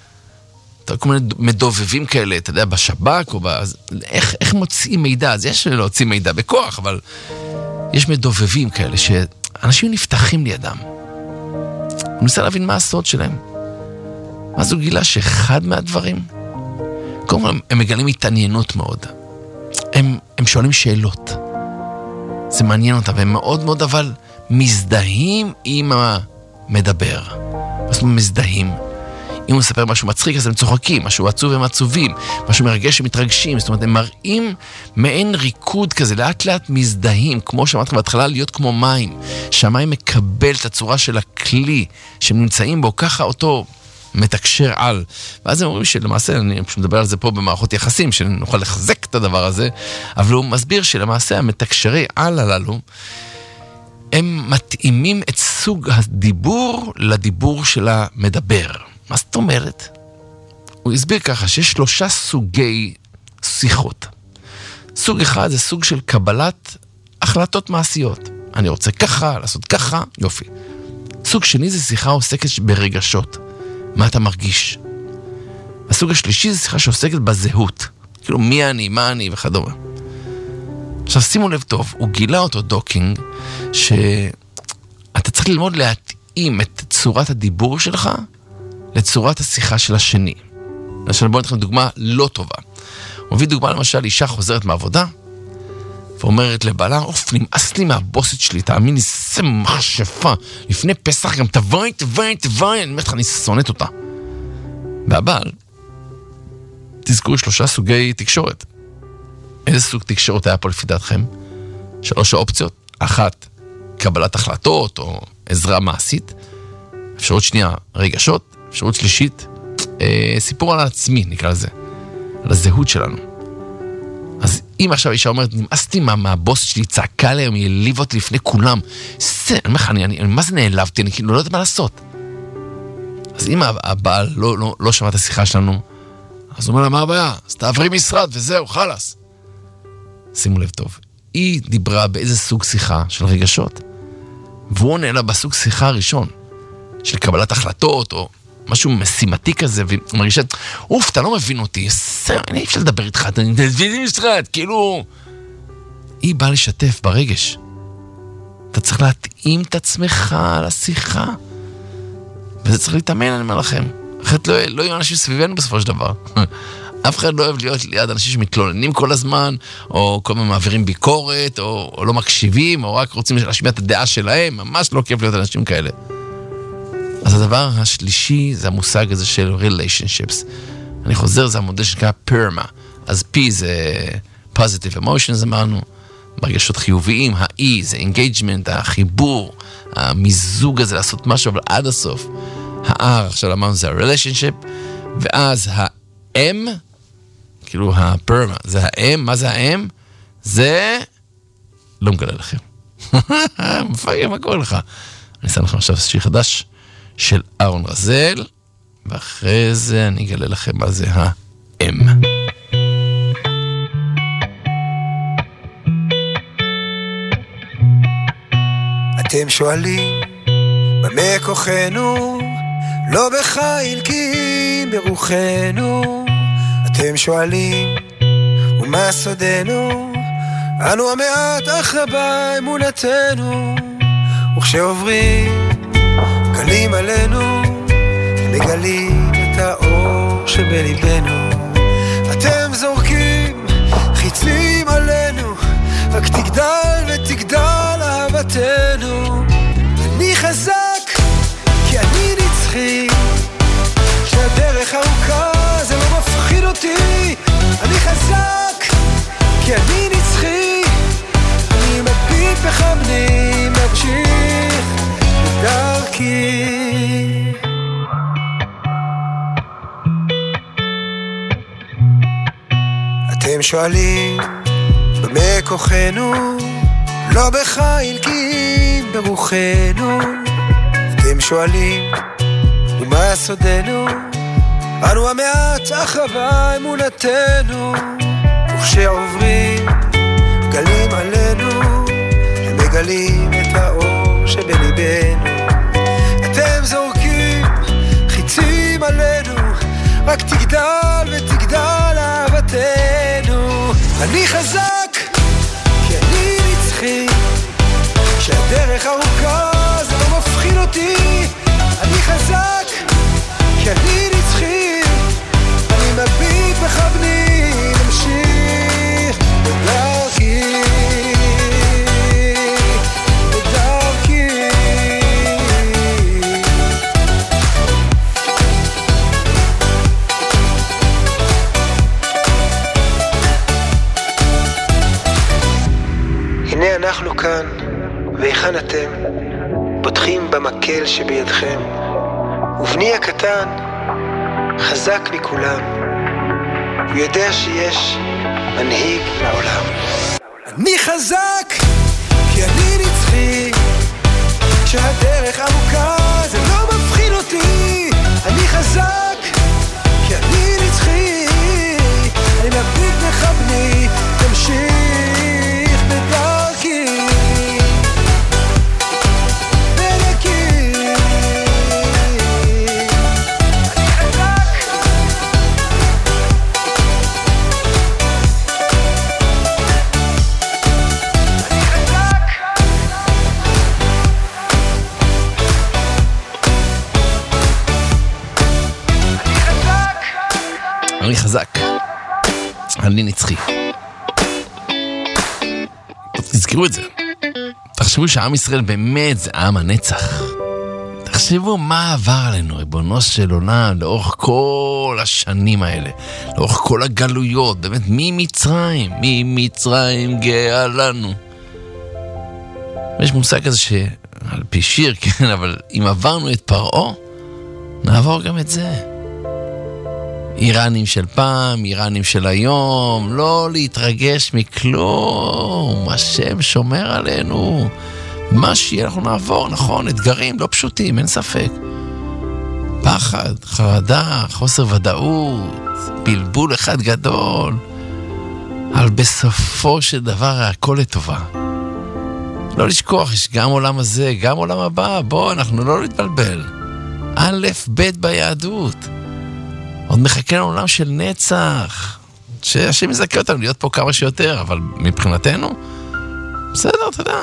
כל מיני מדובבים כאלה, אתה יודע, בשב"כ, או ב... איך, איך מוצאים מידע? אז יש להוציא מידע בכוח, אבל יש מדובבים כאלה, שאנשים נפתחים לידם. הוא ניסה להבין מה הסוד שלהם. אז הוא גילה שאחד מהדברים, קודם כל, הם מגלים התעניינות מאוד. הם, הם שואלים שאלות. זה מעניין אותם, והם מאוד מאוד, אבל מזדהים עם המדבר. אז הם מזדהים. אם הוא מספר משהו מצחיק, אז הם צוחקים, משהו עצוב הם עצובים, משהו מרגש הם מתרגשים, זאת אומרת, הם מראים מעין ריקוד כזה, לאט לאט מזדהים, כמו שאמרתי בהתחלה, להיות כמו מים, שהמים מקבל את הצורה של הכלי שהם נמצאים בו, ככה אותו מתקשר על, ואז הם אומרים שלמעשה, אני פשוט מדבר על זה פה במערכות יחסים, שנוכל לחזק את הדבר הזה, אבל הוא מסביר שלמעשה המתקשרי על הללו, הם מתאימים את סוג הדיבור לדיבור של המדבר. מה זאת אומרת? הוא הסביר ככה שיש שלושה סוגי שיחות. סוג אחד זה סוג של קבלת החלטות מעשיות. אני רוצה ככה, לעשות ככה, יופי. סוג שני זה שיחה עוסקת ברגשות. מה אתה מרגיש? הסוג השלישי זה שיחה שעוסקת בזהות. כאילו מי אני, מה אני וכדומה. עכשיו שימו לב טוב, הוא גילה אותו דוקינג, שאתה צריך ללמוד להתאים את צורת הדיבור שלך, לצורת השיחה של השני. למשל, בואו נתחיל דוגמה לא טובה. הוא מביא דוגמה למשל, אישה חוזרת מעבודה, ואומרת לבעלה, אוף, נמאס לי מהבוסית שלי, תאמין לי, זה מחשפה. לפני פסח גם תבואי, תבואי, תבואי, אני אומרת לך, אני שונאת אותה. והבעל, תזכרו שלושה סוגי תקשורת. איזה סוג תקשורת היה פה לפי דעתכם? שלוש האופציות. אחת, קבלת החלטות או עזרה מעשית. אפשרות שנייה, רגשות. אפשרות שלישית, אה, סיפור על עצמי, נקרא לזה. על הזהות שלנו. אז אם עכשיו אישה אומרת, נמאסתי מה, מהבוס שלי, צעקה להם, היא העליבה אותי לפני כולם. זה, אני אומר לך, אני, אני, מה זה נעלבתי? אני כאילו לא יודעת מה לעשות. אז אם הבעל לא, לא, לא שמע את השיחה שלנו, אז הוא אומר לה, מה הבעיה? אז תעברי משרד וזהו, חלס. שימו לב טוב, היא דיברה באיזה סוג שיחה של רגשות, והוא עונה לה בסוג שיחה הראשון, של קבלת החלטות, או משהו משימתי כזה, והיא מרגישה, אוף, אתה לא מבין אותי, אני אפשר לדבר איתך, אתה מבין משרד, כאילו... היא באה לשתף ברגש. אתה צריך להתאים את עצמך לשיחה, וזה צריך להתאמן, אני אומר לכם. אחרת לא, לא יהיו אנשים סביבנו בסופו של דבר. אף אחד לא אוהב להיות ליד אנשים שמתלוננים כל הזמן, או כל הזמן מעבירים ביקורת, או, או לא מקשיבים, או רק רוצים להשמיע את הדעה שלהם. ממש לא כיף להיות אנשים כאלה. אז הדבר השלישי זה המושג הזה של relationships. אני חוזר, זה המודל שנקרא PERMA. אז P זה positive emotions, אמרנו, מרגשות חיוביים, ה-E זה engagement, החיבור, המיזוג הזה לעשות משהו, אבל עד הסוף. ה-R, עכשיו אמרנו, זה ה-relationship, ואז ה-M, כאילו ה-PERMA, זה ה-M, מה זה ה-M? זה... לא מגלה לכם. מפגר, מה קורה לך? אני אשם לכם עכשיו שיר חדש של אהרון רזל, ואחרי זה אני אגלה לכם מה זה ה-M. אתם שואלים, במה כוחנו? לא בחיל כי אם ברוחנו. אתם שואלים, ומה סודנו? אנו המעט אך רבה אמונתנו. וכשעוברים גלים עלינו, מגלים את האור שבליבנו. אתם זורקים חיצים עלינו, רק תגדל ותגדל אהבתנו. אני חזק כי אני נצחי, שהדרך ארוכה זה לא מפחיד אותי. אני חזק כי אני נצחי, אני מביט בחמני, ממשיך בדרכי. אתם שואלים במה כוחנו? לא בחיל כי אם ברוחנו. אתם שואלים ומה סודנו? אנו המעט אך רבה אמונתנו. וכשעוברים גלים עלינו, הם מגלים את האור שבליבנו. אתם זורקים חיצים עלינו, רק תגדל ותגדל אהבתנו. אני חזק כי אני נצחי, שהדרך ארוכה זה לא מפחיד אותי. אני חזק כי אני נצחי, אני מביט בכוונה, נמשיך בדרכי, בדרכי. הנה אנחנו כאן, והיכן אתם? פותחים במקל שבידכם, ובני הקטן חזק מכולם, הוא יודע שיש מנהיג לעולם. אני חזק כי אני נצחי, כשהדרך ארוכה זה לא מפחיד אותי. אני חזק כי אני נצחי, אני מביט בכוונה, תמשיך בדרכי. אני חזק, אני נצחי. תזכרו את זה. תחשבו שעם ישראל באמת זה עם הנצח. תחשבו מה עבר עלינו, ריבונו של עולם, לאורך כל השנים האלה, לאורך כל הגלויות, באמת ממצרים, ממצרים גאה לנו. יש מושג כזה שעל פי שיר, כן, אבל אם עברנו את פרעה, נעבור גם את זה. איראנים של פעם, איראנים של היום, לא להתרגש מכלום, השם שומר עלינו. מה שיהיה אנחנו נעבור, נכון, אתגרים לא פשוטים, אין ספק. פחד, חרדה, חוסר ודאות, בלבול אחד גדול, אבל בסופו של דבר הכל לטובה. לא לשכוח, יש גם עולם הזה, גם עולם הבא, בוא, אנחנו לא נתבלבל. א' ב' ביהדות. עוד מחכה לנו עולם של נצח, שהשם יזכה אותנו להיות פה כמה שיותר, אבל מבחינתנו, בסדר, אתה יודע.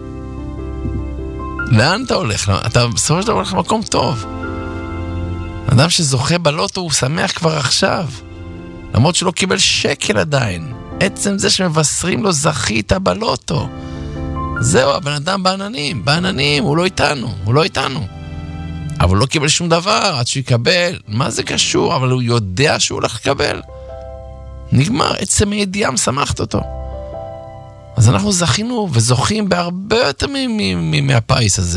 לאן אתה הולך? אתה בסופו של דבר הולך למקום טוב. אדם שזוכה בלוטו הוא שמח כבר עכשיו, למרות שלא קיבל שקל עדיין. עצם זה שמבשרים לו זכית בלוטו. זהו, הבן אדם בעננים, בעננים, הוא לא איתנו, הוא לא איתנו. אבל הוא לא קיבל שום דבר עד שהוא יקבל. מה זה קשור? אבל הוא יודע שהוא הולך לקבל. נגמר, עצם הידיעה משמחת אותו. אז אנחנו זכינו וזוכים בהרבה יותר מהפייס הזה.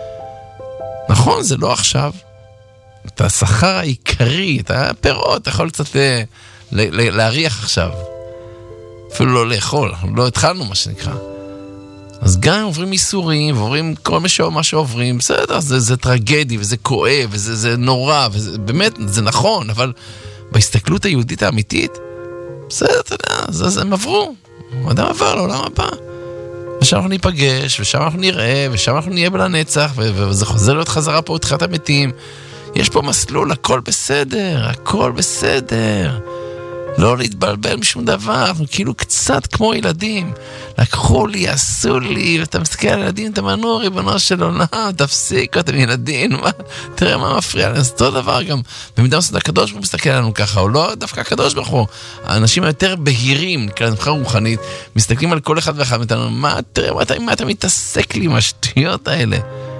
נכון, זה לא עכשיו. את השכר העיקרי, את הפירות, אתה יכול קצת להריח עכשיו. אפילו לא לאכול, לא התחלנו מה שנקרא. אז גם הם עוברים איסורים, ועוברים כל מה שעוברים, בסדר, זה, זה טרגדי, וזה כואב, וזה זה נורא, וזה, באמת, זה נכון, אבל בהסתכלות היהודית האמיתית, בסדר, אתה יודע, זה, זה הם עברו. אדם עבר לעולם הבא. ושם אנחנו ניפגש, ושם אנחנו נראה, ושם אנחנו נהיה בלנצח, וזה חוזר להיות חזרה פה לתחילת המתים. יש פה מסלול, הכל בסדר, הכל בסדר. לא להתבלבל משום דבר, אנחנו כאילו קצת כמו ילדים. לקחו לי, עשו לי, ואתה מסתכל על ילדים, אתה מנוע ריבונו של עולם, תפסיק, אתם ילדים, מה, תראה מה מפריע. אז אותו דבר גם, במידה מסוים הקדוש ברוך הוא מסתכל עלינו ככה, או לא דווקא הקדוש ברוך הוא. האנשים היותר בהירים, נקרא מבחינה רוחנית, מסתכלים על כל אחד ואחד, ואתה אומר, מה, תראה, מה אתה, מה אתה מתעסק לי עם השטויות האלה?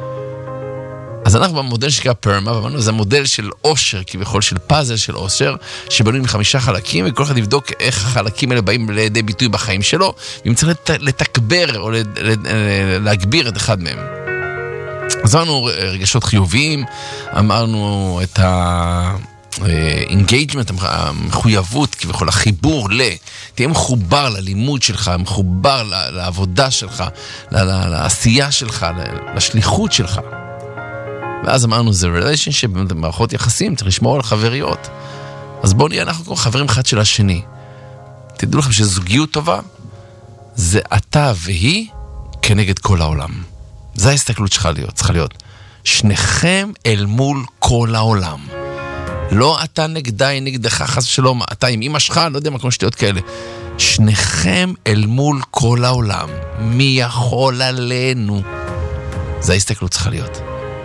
אז אנחנו במודל שנקרא פרמה, ואמרנו, זה מודל של עושר, כביכול של פאזל של עושר, שבנוי מחמישה חלקים, וכל אחד יבדוק איך החלקים האלה באים לידי ביטוי בחיים שלו, ואם צריך לת, לתקבר או לת, להגביר את אחד מהם. אז אמרנו רגשות חיוביים, אמרנו את ה-engagement, המחויבות, כביכול החיבור ל... תהיה מחובר ללימוד שלך, מחובר לעבודה שלך, לעשייה שלך, לשליחות שלך. ואז אמרנו, זה relationship, במערכות יחסים, צריך לשמור על חבריות. אז בואו נהיה אנחנו כמו חברים אחד של השני. תדעו לכם שזוגיות טובה, זה אתה והיא כנגד כל העולם. זה ההסתכלות שלך להיות, צריכה להיות. שניכם אל מול כל העולם. לא אתה נגדי, נגדך, חס ושלום, אתה עם אמא שלך, לא יודע מה, כמו שטויות כאלה. שניכם אל מול כל העולם. מי יכול עלינו? זה ההסתכלות צריכה להיות.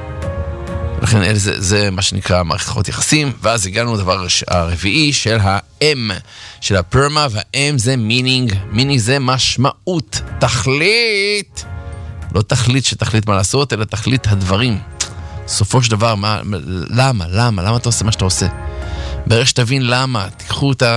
לכן זה, זה מה שנקרא מערכות יחסים, ואז הגענו לדבר הרביעי של ה-M, של הפרמה, וה-M זה meaning, meaning זה משמעות, תכלית, לא תכלית שתכלית מה לעשות, אלא תכלית הדברים. סופו של דבר, מה, למה, למה, למה אתה עושה מה שאתה עושה? ברגע שתבין למה, תיקחו את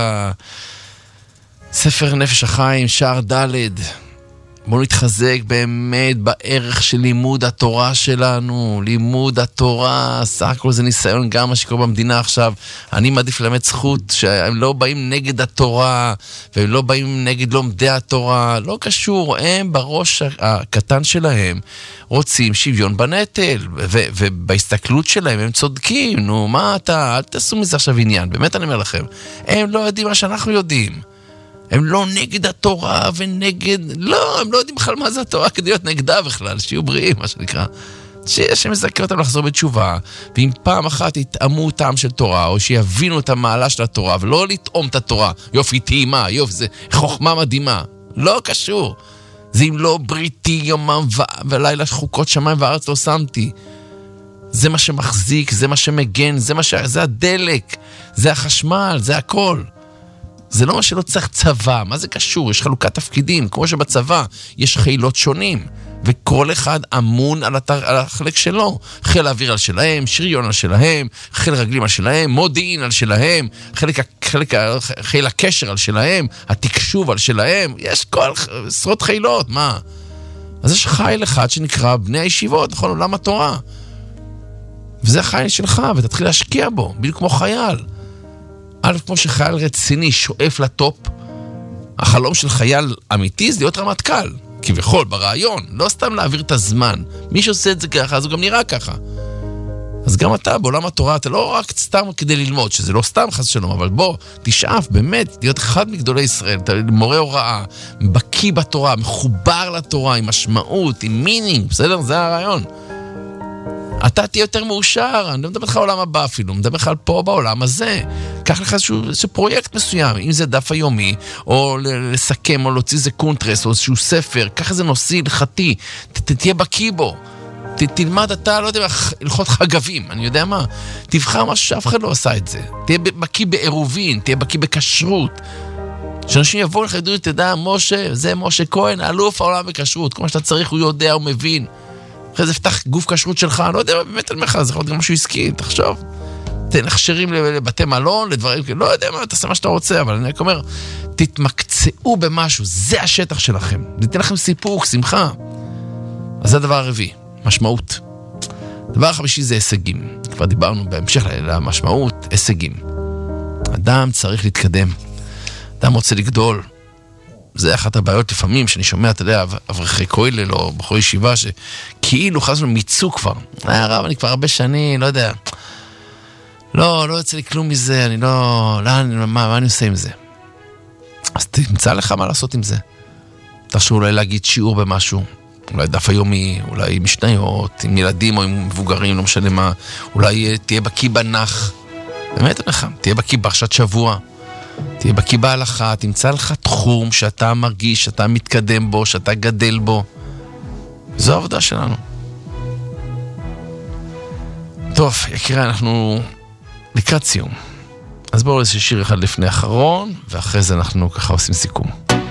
הספר נפש החיים, שער ד', בואו נתחזק באמת בערך של לימוד התורה שלנו, לימוד התורה, סך הכל זה ניסיון גם מה שקורה במדינה עכשיו. אני מעדיף ללמד זכות שהם לא באים נגד התורה, והם לא באים נגד לומדי התורה, לא קשור, הם בראש הקטן שלהם רוצים שוויון בנטל, ו- ובהסתכלות שלהם הם צודקים, נו מה אתה, אל תעשו מזה עכשיו עניין, באמת אני אומר לכם, הם לא יודעים מה שאנחנו יודעים. הם לא נגד התורה ונגד... לא, הם לא יודעים בכלל מה זה התורה כדי להיות נגדה בכלל, שיהיו בריאים, מה שנקרא. שהשם יזכה אותם לחזור בתשובה, ואם פעם אחת יתאמו טעם של תורה, או שיבינו את המעלה של התורה, ולא לטעום את התורה, יופי טעימה, יופי, זה חוכמה מדהימה. לא קשור. זה אם לא בריתי יומם ו... ולילה חוקות שמיים וארץ לא שמתי. זה מה שמחזיק, זה מה שמגן, זה, מה ש... זה הדלק, זה החשמל, זה הכל. זה לא מה שלא צריך צבא, מה זה קשור? יש חלוקת תפקידים, כמו שבצבא יש חילות שונים, וכל אחד אמון על, התר... על החלק שלו. חיל האוויר על שלהם, שריון על שלהם, חיל רגלים על שלהם, מודיעין על שלהם, חלק, חלק, חיל הקשר על שלהם, התקשוב על שלהם, יש כל עשרות חילות, מה? אז יש חיל אחד שנקרא בני הישיבות, נכון, עולם התורה. וזה החיל שלך, ותתחיל להשקיע בו, בדיוק כמו חייל. א', כמו שחייל רציני שואף לטופ, החלום של חייל אמיתי זה להיות רמטכ"ל, כביכול, ברעיון, לא סתם להעביר את הזמן. מי שעושה את זה ככה, אז הוא גם נראה ככה. אז גם אתה בעולם התורה, אתה לא רק סתם כדי ללמוד, שזה לא סתם חס שלום, אבל בוא, תשאף באמת להיות אחד מגדולי ישראל, אתה מורה הוראה, בקיא בתורה, מחובר לתורה, עם משמעות, עם מינינג, בסדר? זה הרעיון. אתה תהיה יותר מאושר, אני לא מדבר לך העולם הבא אפילו, מדבר לך על פה בעולם הזה. קח לך איזשהו, איזשהו פרויקט מסוים, אם זה דף היומי, או לסכם, או להוציא איזה קונטרס, או איזשהו ספר, קח איזה נושא הלכתי, תהיה בקיא בו. ת, תלמד אתה, לא יודע, הלכות חגבים, אני יודע מה. תבחר משהו שאף אחד לא עשה את זה. תהיה בקיא בעירובין, תהיה בקיא בכשרות. שאנשים יבואו לך, ידעו, תדע, משה, זה משה כהן, אלוף העולם בכשרות. כל מה שאתה צריך, הוא יודע, הוא מבין. אחרי זה פתח גוף כשרות שלך, לא יודע, באמת על מחר, זה יכול להיות גם משהו עסקי, תחשוב. תן הכשרים לבתי מלון, לדברים, לא יודע מה, תעשה מה שאתה רוצה, אבל אני אומר, תתמקצעו במשהו, זה השטח שלכם. ניתן לכם סיפוק, שמחה. אז זה הדבר הרביעי. משמעות. דבר החמישי זה הישגים. כבר דיברנו בהמשך למשמעות, הישגים. אדם צריך להתקדם. אדם רוצה לגדול. זה אחת הבעיות לפעמים שאני שומע, אתה יודע, אברכי כולל או בחור ישיבה שכאילו חזנו מיצו כבר. היה רב, אני כבר הרבה שנים, לא יודע. לא, לא יוצא לי כלום מזה, אני לא... לא, מה, מה אני עושה עם זה? אז תמצא לך מה לעשות עם זה. תחשוב אולי להגיד שיעור במשהו. אולי דף היומי, אולי משניות, עם ילדים או עם מבוגרים, לא משנה מה. אולי תהיה בקיא בנח. באמת לך, תהיה בקיא פרשת שבוע. תהיה בקיא בהלכה, תמצא לך תחום שאתה מרגיש, שאתה מתקדם בו, שאתה גדל בו. זו העבודה שלנו. טוב, יקירה, אנחנו לקראת סיום. אז בואו איזה שיר אחד לפני האחרון, ואחרי זה אנחנו ככה עושים סיכום.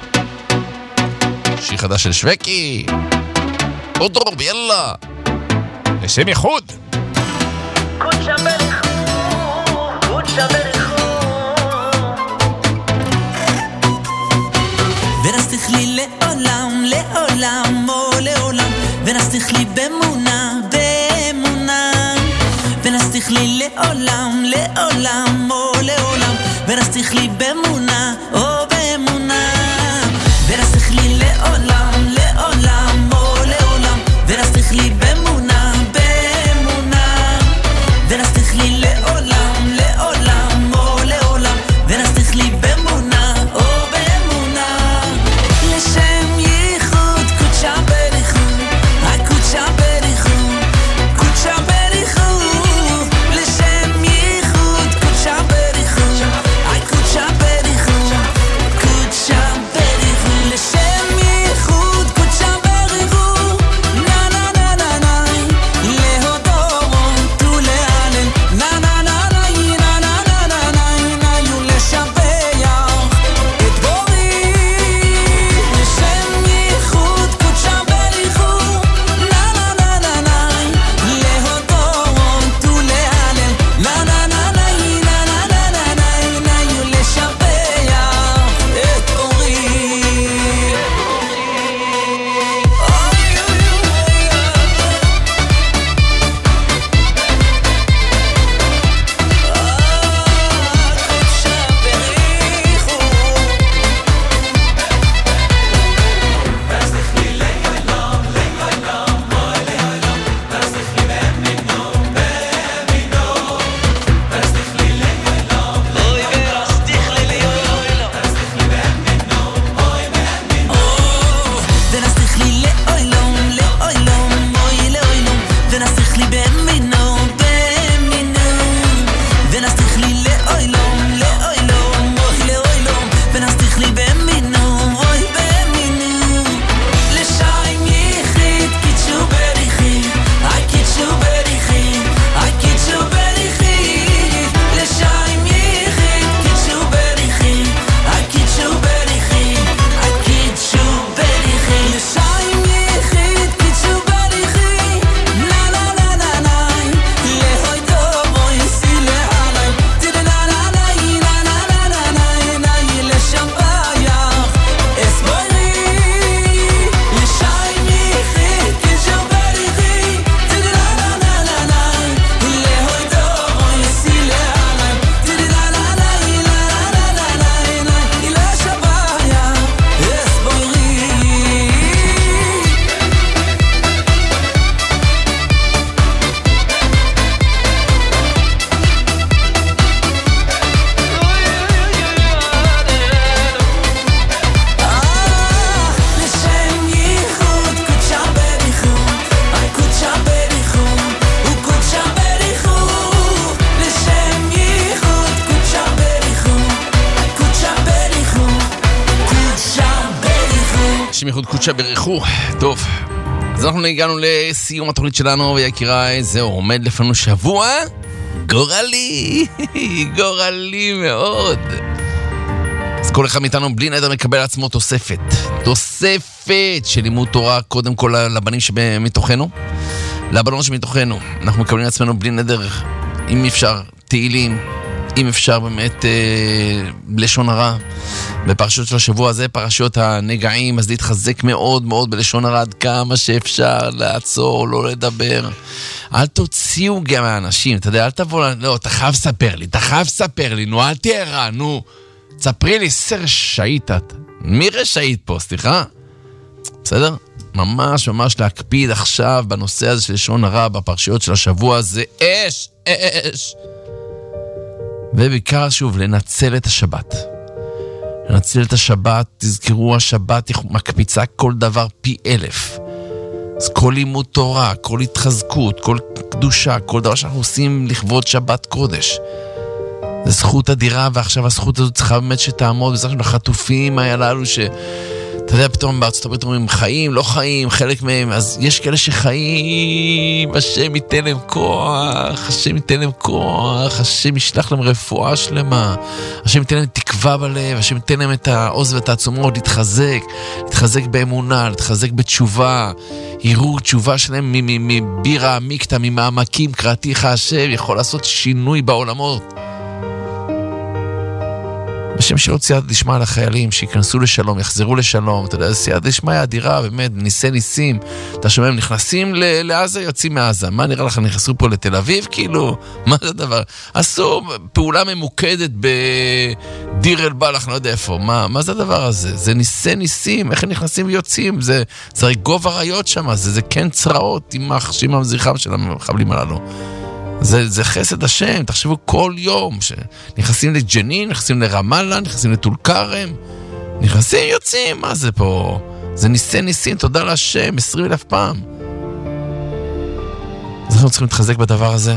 שיר חדש של שווקי. עוד דרוב, יאללה. לשם יחוד. קודשה בריחו, קודשה בריחו. ונסתיך לי לעולם, לעולם, או לעולם. ונסתיך לי במונה, במונה. ונסתיך לי לעולם, לעולם, או לעולם. ונסתיך לי במונה, או במונה. ונסתיך לי לעולם, לעולם, או לעולם. ונסתיך לי במונה, במונה. ונסתיך לי לעולם, לעולם, או לעולם. ונסתיך לי במונה, או במונה. לשם ייחוד קודשה בריחו, הקודשה בריחו, קודשה בריחו. לשם ייחוד קודשה בריחו. אנשים יחוד קודשה ברכו. טוב, אז אנחנו הגענו לסיום התוכנית שלנו, ויקיריי, זהו, עומד לפנינו שבוע גורלי, גורלי מאוד. אז כל אחד מאיתנו בלי נדר מקבל לעצמו תוספת, תוספת של לימוד תורה, קודם כל לבנים שמתוכנו, לבנות שמתוכנו. אנחנו מקבלים לעצמנו בלי נדר, אם אפשר, תהילים, אם אפשר באמת אה, לשון הרע. בפרשיות של השבוע הזה, פרשיות הנגעים, אז להתחזק מאוד מאוד בלשון הרע, עד כמה שאפשר לעצור, לא לדבר. אל תוציאו גם האנשים, אתה יודע, אל תבוא, לא, אתה חייב ספר לי, אתה חייב ספר לי, נו, אל תהיה רע, נו. תספרי לי, סר רשאית את. מי רשאית פה, סליחה? בסדר? ממש ממש להקפיד עכשיו בנושא הזה של לשון הרע, בפרשיות של השבוע הזה, אש, אש. ובעיקר שוב, לנצל את השבת. לנצל את השבת, תזכרו, השבת מקפיצה כל דבר פי אלף. אז כל לימוד תורה, כל התחזקות, כל קדושה, כל דבר שאנחנו עושים לכבוד שבת קודש. זה זכות אדירה, ועכשיו הזכות הזאת צריכה באמת שתעמוד, בזכות לחטופים הללו ש... אתה יודע, פתאום בארצות הברית אומרים חיים, לא חיים, חלק מהם, אז יש כאלה שחיים, השם ייתן להם כוח, השם ייתן להם כוח, השם ישלח להם רפואה שלמה, השם ייתן להם תקווה בלב, השם ייתן להם את העוז ואת העצומות, להתחזק, להתחזק באמונה, להתחזק בתשובה, יראו תשובה שלהם מבירה, מקטע, ממעמקים, קראתיך השם, יכול לעשות שינוי בעולמות. בשם שלא סייעתא דשמיא לחיילים, שיכנסו לשלום, יחזרו לשלום, אתה יודע, סייעתא דשמיא אדירה, באמת, ניסי ניסים, אתה שומע, הם נכנסים לעזה, יוצאים מעזה, מה נראה לך, נכנסו פה לתל אביב, כאילו, מה זה הדבר? עשו פעולה ממוקדת בדיר אל בלח, לא יודע איפה, מה, מה זה הדבר הזה? זה ניסי ניסים, איך הם נכנסים ויוצאים, זה, זה הרי גוב הריות שם, זה, זה כן צרעות עם החשים המזריחם של המחבלים הללו. זה, זה חסד השם, תחשבו כל יום, שנכנסים לג'נין, נכנסים לרמאללה, נכנסים לטול כרם, נכנסים, יוצאים, מה זה פה? זה ניסי ניסים, תודה להשם, עשרים אלף פעם. אז אנחנו צריכים להתחזק בדבר הזה,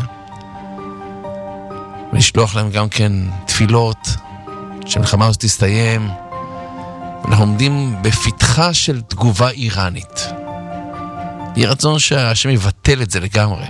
ולשלוח להם גם כן תפילות, שהמלחמה הזאת תסתיים, ואנחנו עומדים בפתחה של תגובה איראנית. יהיה רצון שהשם יבטל את זה לגמרי.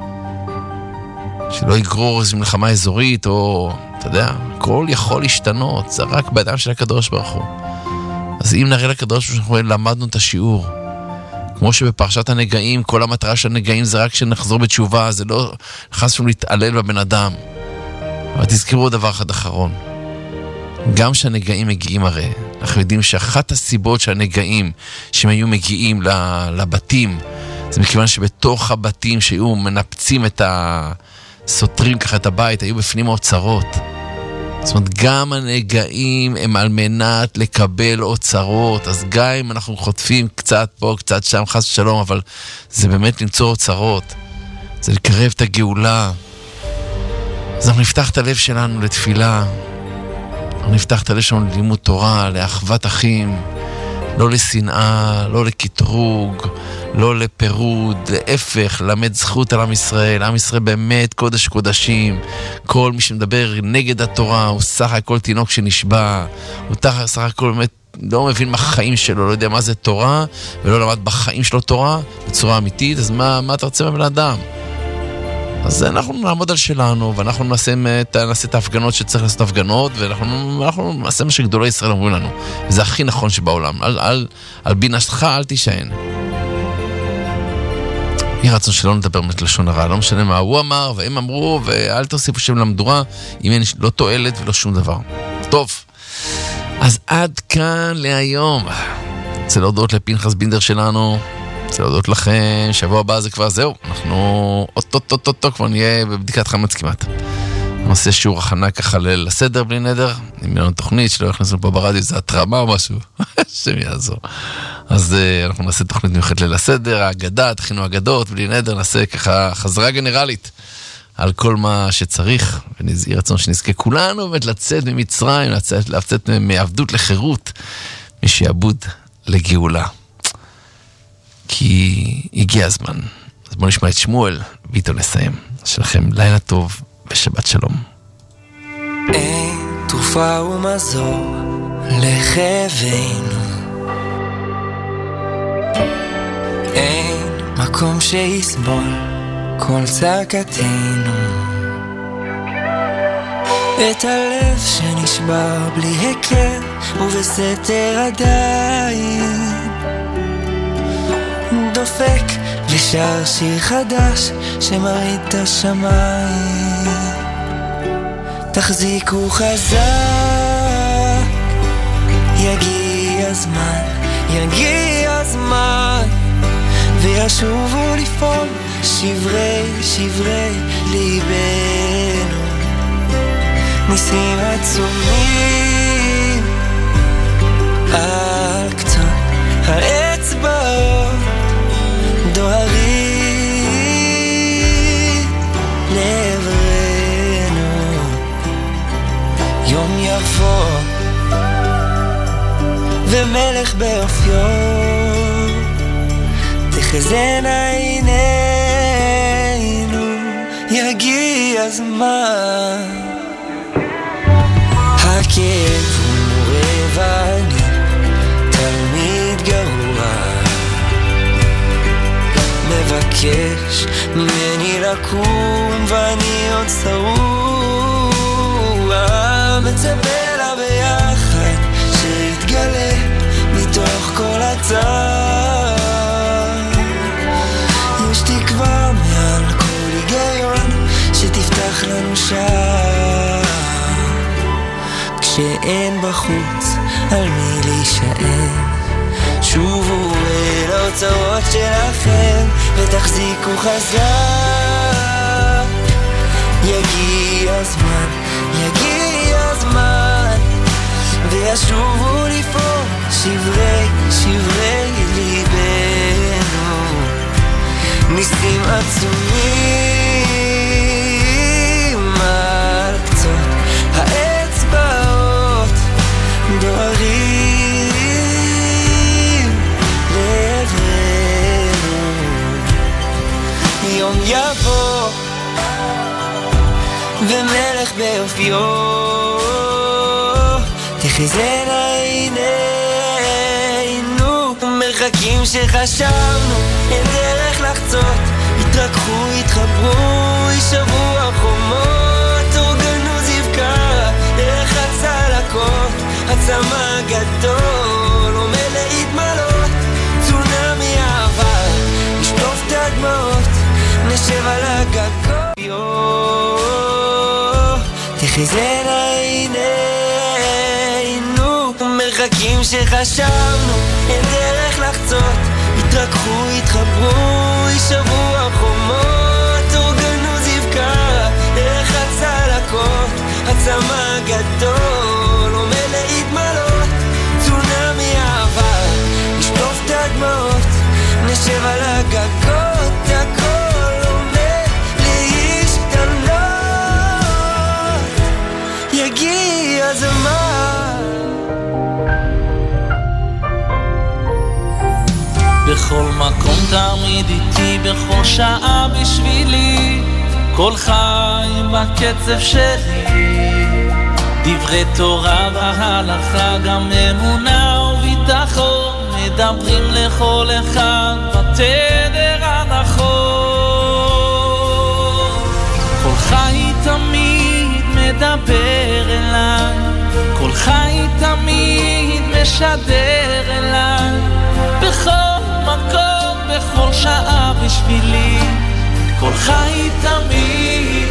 שלא יגרור איזו מלחמה אזורית, או, אתה יודע, הכל יכול להשתנות, זה רק בידיים של הקדוש ברוך הוא. אז אם נראה לקדוש ברוך הוא שאנחנו למדנו את השיעור, כמו שבפרשת הנגעים, כל המטרה של הנגעים זה רק שנחזור בתשובה, זה לא חס ושלום להתעלל בבן אדם. אבל תזכרו דבר אחד אחרון, גם שהנגעים מגיעים הרי, אנחנו יודעים שאחת הסיבות שהנגעים, שהם היו מגיעים לבתים, זה מכיוון שבתוך הבתים שהיו מנפצים את ה... סותרים ככה את הבית, היו בפנים אוצרות. זאת אומרת, גם הנגעים הם על מנת לקבל אוצרות, אז גם אם אנחנו חוטפים קצת פה, קצת שם, חס ושלום, אבל זה באמת למצוא אוצרות, זה לקרב את הגאולה. אז אנחנו נפתח את הלב שלנו לתפילה, אנחנו נפתח את הלב שלנו ללימוד תורה, לאחוות אחים, לא לשנאה, לא לקטרוג, לא לפירוד, להפך, למד זכות על עם ישראל. עם ישראל באמת קודש קודשים. כל מי שמדבר נגד התורה הוא סך הכל תינוק שנשבע, הוא סך הכל באמת לא מבין מה החיים שלו, לא יודע מה זה תורה, ולא למד בחיים שלו תורה בצורה אמיתית. אז מה, מה אתה רוצה מבן אדם? אז אנחנו נעמוד על שלנו, ואנחנו נעשה, נעשה את ההפגנות שצריך לעשות הפגנות, ואנחנו אנחנו נעשה מה שגדולי ישראל אומרים לנו. וזה הכי נכון שבעולם. על, על, על בינתך אל תישען. יהיה רצון שלא נדבר באמת לשון הרע, לא משנה מה הוא אמר, והם אמרו, ואל תוסיפו שם למדורה, אם אין לא תועלת ולא שום דבר. טוב, אז עד כאן להיום. רוצה להודות לפנחס בינדר שלנו, רוצה להודות לכם, שבוע הבא זה כבר זהו, אנחנו אוטוטוטוטו כבר נהיה בבדיקת חמץ כמעט. נעשה שיעור הכנה ככה לסדר בלי נדר, אם יהיה לנו תוכנית שלא יכנסנו פה ברדיו, זה התרמה או משהו, שם יעזור. אז uh, אנחנו נעשה תוכנית מיוחדת ליל הסדר, ההגדה, תכינו הגדות, בלי נדר, נעשה ככה חזרה גנרלית על כל מה שצריך, ונזהי רצון שנזכה כולנו, באמת לצאת ממצרים, לצאת, לצאת מעבדות לחירות, משעבוד לגאולה. כי הגיע הזמן. אז בואו נשמע את שמואל, ואיתו נסיים. שלכם לילה טוב ושבת שלום. אין תרופה ומזור לכאבינו, אין מקום שיסבול כל צעקתנו, את הלב שנשבר בלי הכר ובסתר עדיין דופק ושר שיר חדש שמרעיד את השמיים. תחזיקו חזק, יגיע הזמן, יגיע הזמן, וישובו לפעול שברי שברי ליבנו, ניסים עצומים על קצות האצבעות דוהרים לעברנו. יום יבוא ומלך באופיו תחזינה עינינו, יגיע הזמן. הכאב הוא מורה ואני תלמיד גרוע, מבקש ממני לקום ואני עוד שרוע, מצפה לה ביחד שיתגלה מתוך כל הצער. יש תקווה מעל כל היגיון שתפתח לנו שער, כשאין בחוץ על מי להישאר. שובו אל האוצרות שלכם ותחזיקו חזק, יגיע הזמן, יגיע הזמן, וישובו לפעול שברי שברי ליבנו, ניסים עצומים על קצות האצבעות דוהרים לעברנו. יום יבוא ומלך באופיו תחזינה עינינו, מרחקים שחשבנו אין דרך לחצות, יתרככו, יתחברו, יישברו החומות, אורגנוז יבקע דרך הצלקות, הצמא גדול עומד להתמלות, צונמי העבר נשטוף את הדמעות, נשב על הגגות. תחזינה עינינו, מרחקים שחשבנו אין דרך לחצות, יתרככו, יתחברו, יישברו החומות, אורגנוז יבקע דרך הצלקות, הצמא גדול עומד להתמלות, צונמי העבר נשטוף את הדמעות, נשב על הגגות, הכל עומד להשתנות, יגיע הזמן. בכל מקום תמיד איתי, בכל שעה בשבילי, כל חי בקצב שלי, דברי תורה והלכה, גם אמונה וביטחון, מדברים לכל אחד בתדר הנכון. כל חי תמיד מדבר אליי, כל חי תמיד משדר אליי, בכל מקום, בכל שעה בשבילי, כל חי תמיד